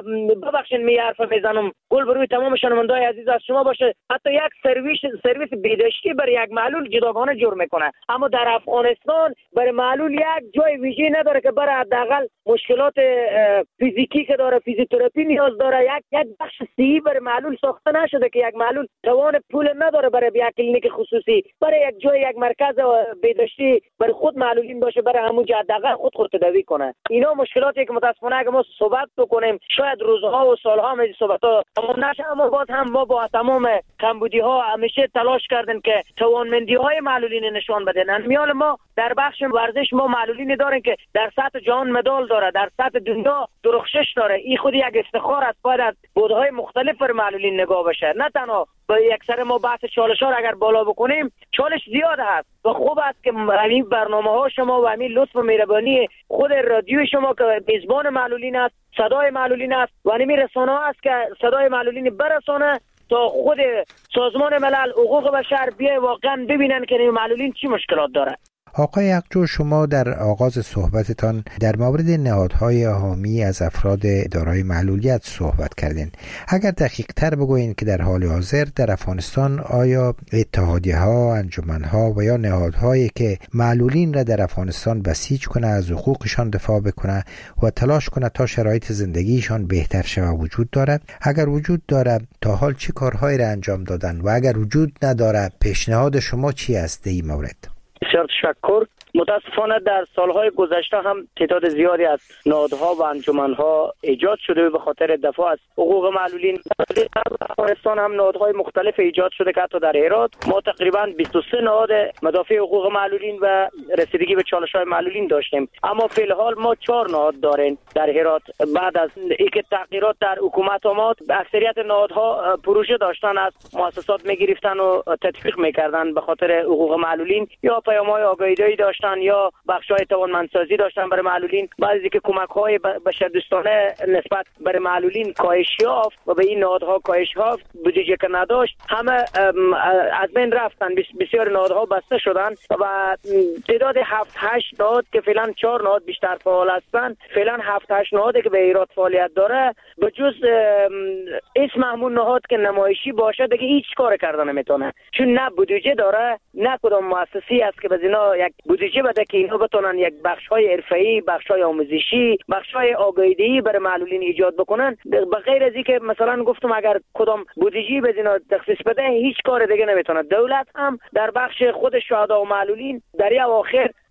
ببخشید می حرف میزنم، گل بروی تمام شنونده‌های عزیز از شما باشه، حتی یک سرویس سرویس بهداشتی برای یک معلول جداگانه جور میکنه. اما در افغانستان برای معلول یک جای ویژه نداره که برای حداقل مشکلات فیزیکی که داره، فیزیوتراپی نیاز داره. یک یک بخش صحی برای معلول ساخته نشده که یک معلول توان پول نداره برای یک کلینیک خصوصی، برای یک جای یک مرکز بهداشتی برای خود معلولین باشه، برای همون حداقل خود خود تداوی کنه. اینا مشکلاتی که متاسفانه اگه ما صحبت بکنیم شاید روزها و سالها می صحبت‌ها تمام نشه، اما باز هم ما با تمام کمبودی‌ها همیشه تلاش کردن که توانمندی‌های معلولین نشان بدن. میال ما در بخش ورزش ما معلولین دارن که در سطح جهان مدال داره، در سطح دنیا درخشش داره. این خود یک افتخار است. باید از بودهای مختلف بر معلولین نگاه بشه. نه تنها به یک سر ما بحث چالش ها اگر بالا بکنیم، چالش زیاد هست و خوب است که همین برنامه ها شما و همین لطف و مهربانی خود رادیو شما که میزبان معلولین است، صدای معلولین است و همین رسانه ها است که صدای معلولین برسانه تا خود سازمان ملل حقوق بشر بیای واقعا ببینن که این معلولین چی مشکلات داره. آقای یقجو، شما در آغاز صحبتتان در مورد نهادهای حامی از افراد دارای معلولیت صحبت کردین. اگر دقیق تر بگویین که در حال حاضر در افغانستان آیا اتحادیه ها، انجمن ها و یا نهادهایی که معلولین را در افغانستان بسیج کنه، از حقوقشان دفاع بکنه و تلاش کنه تا شرایط زندگیشان بهتر شود وجود دارد؟ اگر وجود دارد تا حال چه کارهایی را انجام دادن و اگر وجود ندارد پیشنهاد شما چی است در این مورد؟ بسیار تشکر. متاسفانه در سالهای گذشته هم تعداد زیادی از نهادها و انجمنها ایجاد شده به خاطر دفاع از حقوق معلولین. در افغانستان هم نهادهای مختلف ایجاد شده که حتی در هرات ما تقریبا بیست و سه نهاد مدافع حقوق معلولین و رسیدگی به چالش‌های معلولین داشتیم. اما فی الحال ما چهار نهاد داریم در هرات. بعد از اینکه تغییرات در حکومت آمد، اکثریت نهادها پروژه داشتن، از مؤسسات می‌گرفتن و تطبیق می‌کردن به خاطر حقوق معلولین، یا پیام‌های آگاهی‌دهی داشتن یا بخش‌های توانمندسازی داشتن برای معلولین. بعضی که کمک‌های بشردوستانه نسبت برای معلولین کاهش یافت و به این نهادها کاهش یافت، بودجه که نداشت همه از بین رفتن. بسیار نهادها بسته شدن و تعداد هفت هشت نهاد که فعلا چهار نهاد بیشتر فعال هستند، فعلا هفت هشت نهادی که به ایراد فعالیت داره، به جز اسم همون نهاد که نمایشی باشه دیگه هیچ کار کردن نمیتونه، چون نه بودجه داره، نه کدام مؤسسه‌ای است که به اینا یک بودجه بده که اینا بتونن یک بخش‌های حرفه‌ای، بخش‌های آموزشی، بخش‌های آگاهی‌دهی برای معلولین ایجاد بکنن. به غیر از اینکه مثلا گفتم اگر کدام بودجه به اینا تخصیص بده هیچ کار دیگه نمیتونه. دولت هم در بخش خود شهدا و معلولین در اواخر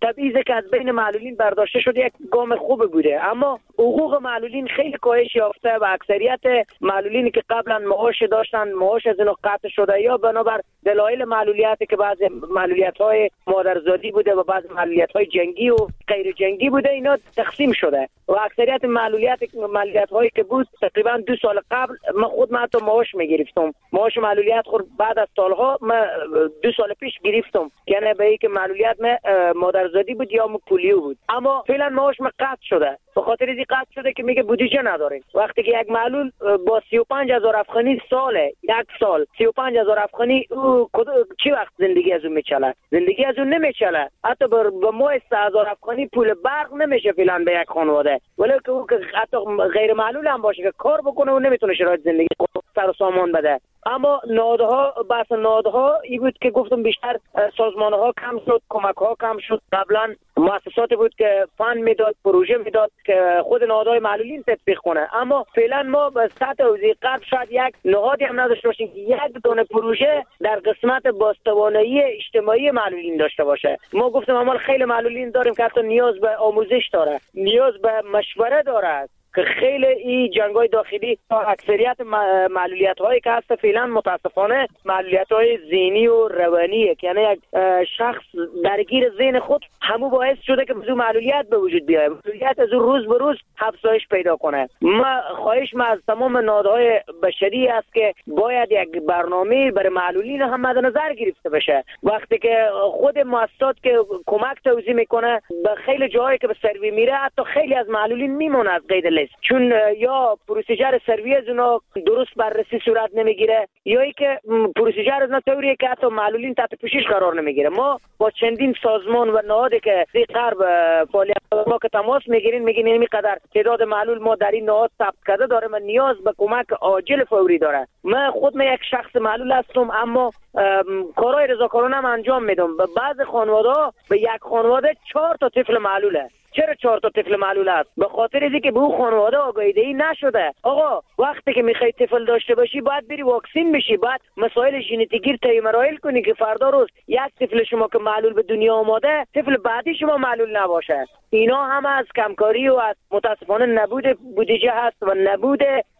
تبعیض که از بین معلولین برداشته شده یک گام خوب بوده، اما حقوق معلولین خیلی کاهش یافته و اکثریت معلولینی که قبلا معاش داشتن معاش از اینو قطع شده یا بنابر دلایل معلولیتی که بعضی معلولیت‌های مادرزادی بوده و بعضی معلولیت‌های جنگی و غیر جنگی بوده، اینا تقسیم شده و اکثریت معلولیت معلولیت‌هایی که بود تقریبا دو سال قبل من خود من تو معاش می‌گرفتم. معاش معلولیت خود بعد از سالها من دو سال پیش گرفتم، یعنی به اینکه معلولیت من مادرزادی بود یا پولیو بود، اما فعلا معاش من قطع شده. به خاطر این قطع شده که میگه بودجه نداریم. وقتی که یک معلول با سی و پنج هزار افغانی ساله یک سال سی و پنج هزار افغانی او چی وقت زندگی از اون میچله؟ زندگی از اون نمیچله. حتی به ماه سه هزار افغانی پول برق نمیشه فعلا به یک خانواده، ولی که او که حتی غیر معلول هم باشه که کار بکنه و نمیتونه شرایط زندگی سر و سامان بده. اما نادها بحث نادها این بود که گفتم بیشتر سازمان ها کم شد، کمک ها کم شد. قبلا مؤسساتی بود که فند میداد، پروژه میداد که خود نهادهای معلولین تطبیق کنه، اما فعلا ما به سطح حوزه غرب شاید یک نهادی هم نداشته باشیم که یک دونه پروژه در قسمت بازتوانایی اجتماعی معلولین داشته باشه. ما گفتم اما خیلی معلولین داریم که حتی نیاز به آموزش داره، نیاز به مشوره داره که خیلی این جنگ‌های داخلی اکثریت معلولیت هایی که هست فعلا متاسفانه معلولیت های ذهنی و روانیه که یعنی یک شخص درگیر ذهن خود همو باعث شده که بزرگ معلولیت به وجود بیاید، معلولیت از روز به روز افزایش پیدا کنه. ما خواهش ما از تمام نهادهای بشری است که باید یک برنامه برای معلولین هم مد نظر گرفته بشه. وقتی که خود مؤسسات که کمک توزیع میکنه به خیلی جاهایی که به سروی میره حتی خیلی از معلولین میمونه از قید لیست، چون یا پروسیجر سروی از اونا درست بررسی صورت نمیگیره یا ای که پروسیجر از اونا طوریه که حتی معلولین تحت پوشش قرار نمیگیره. ما با چندین سازمان و نهادی که زی غرب فعالیت ما که تماس میگیرین میگین اینقدر تعداد معلول ما در این نهاد ثبت کرده داره، من نیاز به کمک عاجل فوری داره. من خود من یک شخص معلول هستم اما کارهای رضاکارانه هم انجام میدم. به بعض خانواده به یک خانواده چهار تا طفل معلوله. چرا چهار تا طفل معلول است؟ به خاطر اینکه به اون خانواده آگاهی دهی نشده. آقا وقتی که میخوای طفل داشته باشی باید بری واکسین بشی، باید مسائل ژنتیکی طی مراحل کنی که فردا روز یک طفل شما که معلول به دنیا آماده طفل بعدی شما معلول نباشه. اینا هم از کمکاری و از متاسفانه نبود بودجه هست و نبود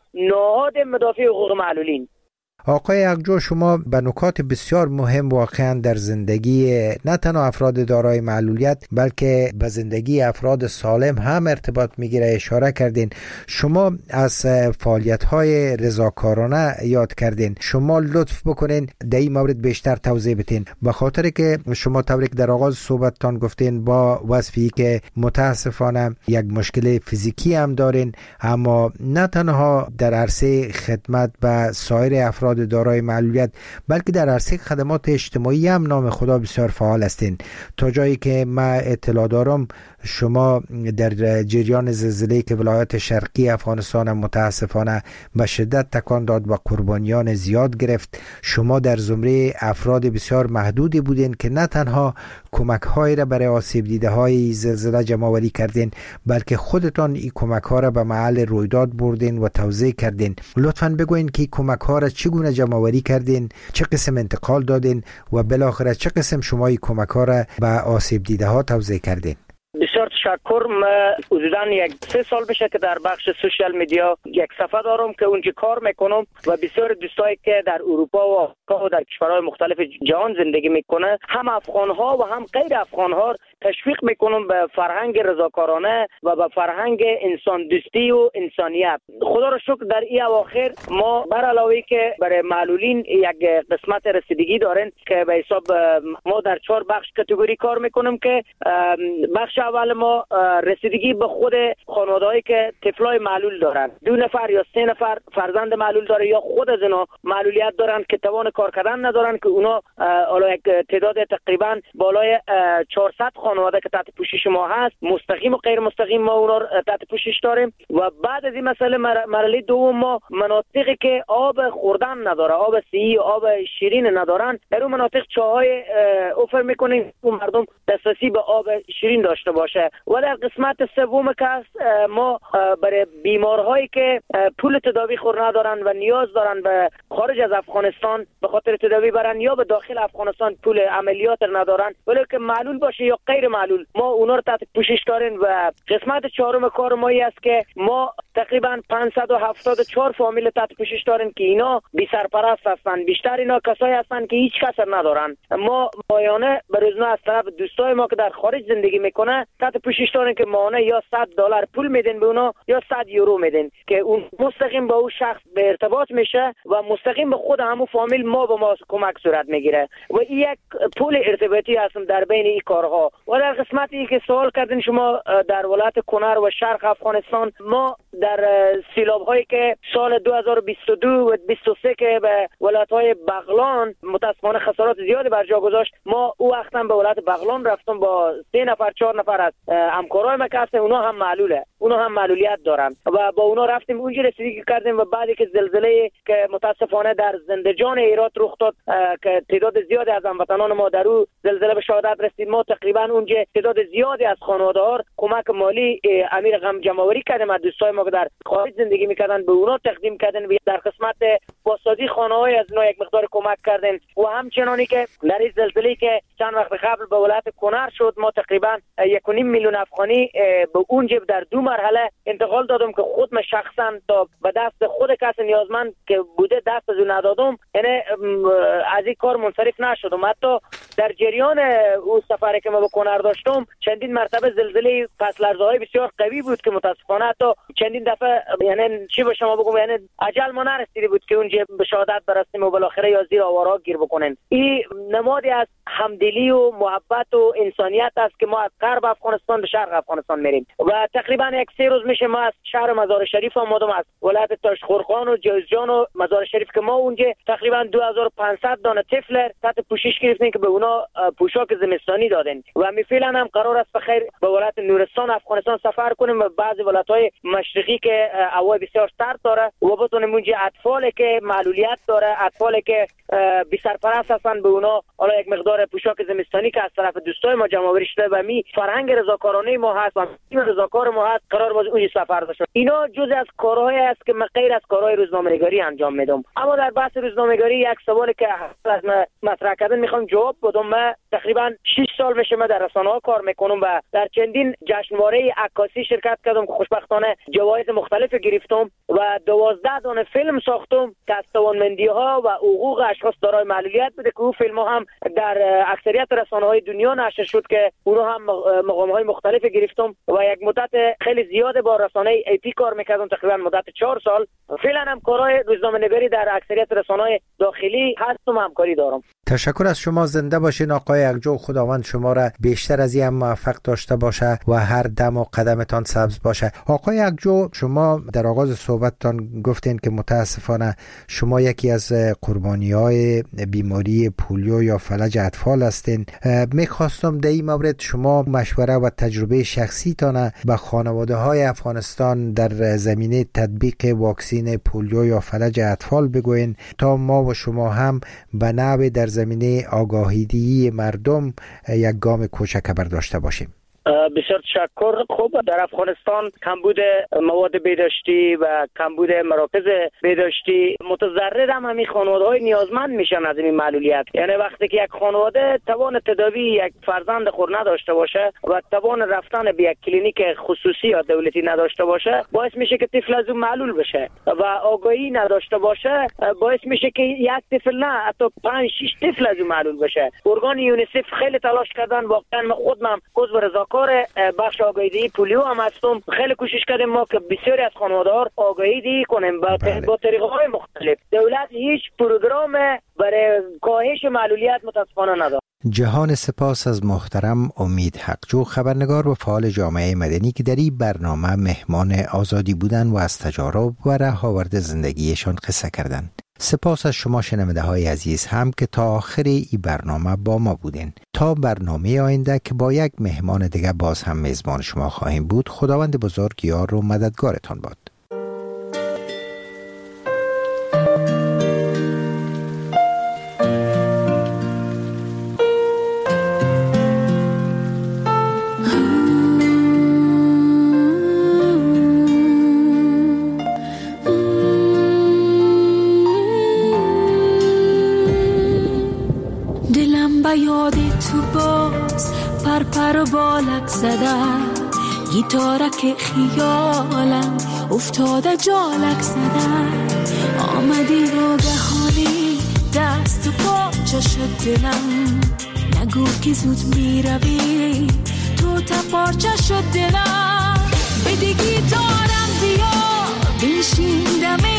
نهاد مدافع حقوق معلولین. آقای یکجا، شما به نکات بسیار مهم واقعا در زندگی نه تنها افراد دارای معلولیت بلکه به زندگی افراد سالم هم ارتباط میگیره اشاره کردین. شما از فعالیت‌های رضاکارانه یاد کردین، شما لطف بکنین در این مورد بیشتر توضیح بدین، به خاطر که شما طوری که در آغاز صحبتتان گفتین با وصفی که متاسفانه یک مشکل فیزیکی هم دارین، اما نه تنها در عرصه خدمت به سایر افراد دارای معلولیت بلکه در عرصه خدمات اجتماعی هم نام خدا بسیار فعال هستین. تا جایی که من اطلاع دارم شما در جریان زلزله‌ای که ولایت شرقی افغانستان متاسفانه به شدت تکان داد و قربانیان زیاد گرفت، شما در زمره افراد بسیار محدودی بودین که نه تنها کمک‌هایی را برای آسیب دیده‌های زلزله جمع‌آوری کردین بلکه خودتان این کمک‌ها را به محل رویداد بردین و توزیع کردین. لطفاً بگوین که کمک‌ها را چگونه جمع‌آوری کردین، چه قسم انتقال دادین و بالاخره چه قسم شما این کمک‌ها را به آسیب دیده‌ها توزیع کردین. بسیار تشکر. من حدوداً یک سه سال بشه که در بخش سوشال میدیا یک صفحه دارم که اونجا کار میکنم و بسیار دوستایی که در اروپا و آمریکا و در کشورهای مختلف جهان زندگی میکنه هم افغان‌ها و هم غیر افغان‌ها تشویق میکنم به فرهنگ رضاکارانه و به فرهنگ انسان دوستی و انسانیت. خدا را شکر در این اواخر ما بر علاوه که برای معلولین یک قسمت رسیدگی دارن که به حساب ما در چهار بخش کاتگوری کار میکنم که بخش اول ما رسیدگی به خود خانواده‌ای که طفلای معلول دارن، دو نفر یا سه نفر فرزند معلول داره یا خود از اینا معلولیت دارن که توان کار کردن ندارن که اونا حالا یک تعداد تقریبا بالای چهارصد خانواده که تحت پوشش ما هست، مستقیم و غیر مستقیم ما اونا تحت پوشش داریم. و بعد از این مسئله مرحله دوم ما مناطقی که آب خوردن نداره، آب سیی، آب شیرین ندارن، در اون مناطق چاهای اوفر میکنیم و مردم دسترسی به آب شیرین داشته باشه. و در قسمت سوم که ما برای بیمارهایی که پول تداوی خور ندارن و نیاز دارن به خارج از افغانستان به خاطر تداوی برن یا به داخل افغانستان پول عملیات ندارن، ولی که معلول باشه یا غیر معلول ما اونا رو تحت پوشش داریم. و قسمت چهارم کار ما این است که ما تقریبا پانصد و هفتاد و چهار فامیل تحت پوشش داریم که اینا بی سرپرست هستن. بیشتر اینا کسایی هستن که هیچ کس ندارن. ما ماهانه به روزنامه از طرف دوستای ما که در خارج زندگی میکنه تحت پوشش داریم که ماهانه یا صد دلار پول میدن به اونا یا صد یورو میدن که اون مستقیم با اون شخص به ارتباط میشه و مستقیم به خود همون فامیل ما به ما کمک صورت میگیره و این یک پول ارتباطی هستم در بین این کارها. و در قسمتی که سوال کردین شما در ولایت کنر و شرق افغانستان، ما در سیلاب هایی که سال دو هزار و بیست و دو و بیست و سه که به ولایت های بغلان متاسفانه خسارات زیادی بر جا گذاشت، ما او وقت هم به ولایت بغلان رفتم با سه نفر چهار نفر از همکارای ما که اونا هم معلوله، اونا هم معلولیت دارن و با اونا رفتیم اونجا رسیدگی کردیم و بعدی که زلزله که متاسفانه در زندجان هرات رخ داد که تعداد زیادی از هموطنان ما در اون زلزله به شهادت رسید، ما تقریبا اونجا تعداد زیادی از خانواده‌ها کمک مالی امیر غم جمع‌آوری کردیم از دوستای ما که در خارج زندگی میکردن به اونا تقدیم کردن و در قسمت بازسازی خانه‌های از اینا یک مقدار کمک کردن و همچنانی که در این زلزله که چند وقت قبل به ولایت کنر شد ما تقریبا یک و نیم میلیون افغانی به اونجا در دو مرحله انتقال دادم که خود من شخصا تا به دست خود کس نیازمند که بوده دست از اون ندادم، یعنی از این کار منصرف نشدم. حتی در جریان اون سفری که ما به کنر داشتم چندین مرتبه زلزله پس لرزه های بسیار قوی بود که متاسفانه حتی چندین دفعه یعنی چی به شما بگم یعنی اجل ما نرسیده بود که اونجا به شهادت برسیم و بالاخره یا زیر آوارها گیر بکنن. این نمادی از همدلی و محبت و انسانیت است که ما از غرب افغانستان به شرق افغانستان میریم و تقریبا یک سه روز میشه ما از شهر مزار شریف آمدم، از ولایت تاشخورخان و جوزجان و مزار شریف که ما اونجا تقریبا دو هزار و پانصد دانه طفل تحت پوشش گرفتیم که به اونا پوشاک زمستانی دادن و می فعلا هم قرار است بخیر به ولایت نورستان افغانستان سفر کنیم و بعضی ولایت‌های مشرقی که هوا بسیار سرد داره و بتونیم اونجا اطفالی که معلولیت داره، اطفالی که بی سرپرست هستن به اونا حالا یک مقدار پوشاک زمستانی که از طرف دوستای ما جمع‌آوری شده و می فرهنگ رضاکارانه ما هست و تیم رضاکار ما هست قرار باز اونجا سفر داشته. اینا جزء از کارهایی است که من غیر از کارهای روزنامه‌نگاری انجام میدم. اما در بحث روزنامه‌نگاری یک سوالی که از مطرح کردن میخوام جواب بدم. من تقریبا شش سال میشه من در رسانه‌ها کار میکنم و در چندین جشنواره عکاسی شرکت کردم که خوشبختانه جوایز مختلف گرفتم و دوازده دانه فیلم ساختم که از توانمندی‌ها و حقوق اشخاص دارای معلولیت بوده که اون فیلم ها هم در اکثریت رسانه‌های دنیا نشر شد که اونها هم مقام‌های مختلف گرفتم و یک مدت خیلی زیاد با رسانه ای پی کار میکردم، تقریبا مدت چهار سال. فعلا هم کارهای روزنامه‌نگاری در اکثریت رسانه‌های داخلی هستم، همکاری دارم. تشکر از شما. زنده باشین آقای اکجو. خداوند شما را بیشتر از این موفق داشته باشه و هر دم و قدمتان سبز باشه. آقای اکجو، شما در آغاز صحبتتان گفتین که متاسفانه شما یکی از قربانی‌های بیماری پولیو یا فلج اطفال هستین. میخواستم در این مورد شما مشوره و تجربه شخصی تانه به خانواده‌های افغانستان در زمینه تطبیق واکسین پولیو یا فلج اطفال بگوین تا ما و شما هم به نوع در زمینه آگاهیدهی مردم یک گام کوچک برداشته باشیم. بسیار تشکر. خوب، در افغانستان کمبود مواد بهداشتی و کمبود مراکز بهداشتی متضرر هم همین خانواده‌های نیازمند میشن از این معلولیت. یعنی وقتی که یک خانواده توان تداوی یک فرزند خود نداشته باشه و توان رفتن به یک کلینیک خصوصی یا دولتی نداشته باشه، باعث میشه که طفل از اون معلول بشه و آگاهی نداشته باشه، باعث میشه که یک طفل نه حتی پنج شش طفل از اون معلول بشه. ارگان یونیسف خیلی تلاش کردن، واقعا من خودم عضو رضاکار بخش آگاهیدهی پولیو هم هستم. خیلی کوشش کردیم ما که بسیاری از خانواده‌ها آگاهیدهی کنیم با با طریقه‌های مختلف. دولت هیچ پروگرام برای کاهش معلولیت متاسفانه نداره. جهان سپاس از محترم امید حقجو، خبرنگار و فعال جامعه مدنی که در این برنامه مهمان آزادی بودن و از تجارب و رهاورد زندگیشان قصه کردند. سپاس از شما شنونده های عزیز هم که تا آخر این برنامه با ما بودین. تا برنامه آینده که با یک مهمان دیگه باز هم میزبان شما خواهیم بود، خداوند بزرگ یار و مددگارتان باد. است پر پر و بالک زده، گیتارک خیالم افتاده جالک زده. آمدی ناگهانی دست و پاچه شد دلم، نگو که زود می روی تو تپارچه شد دلم. بده گیتارم بیا بنشین دم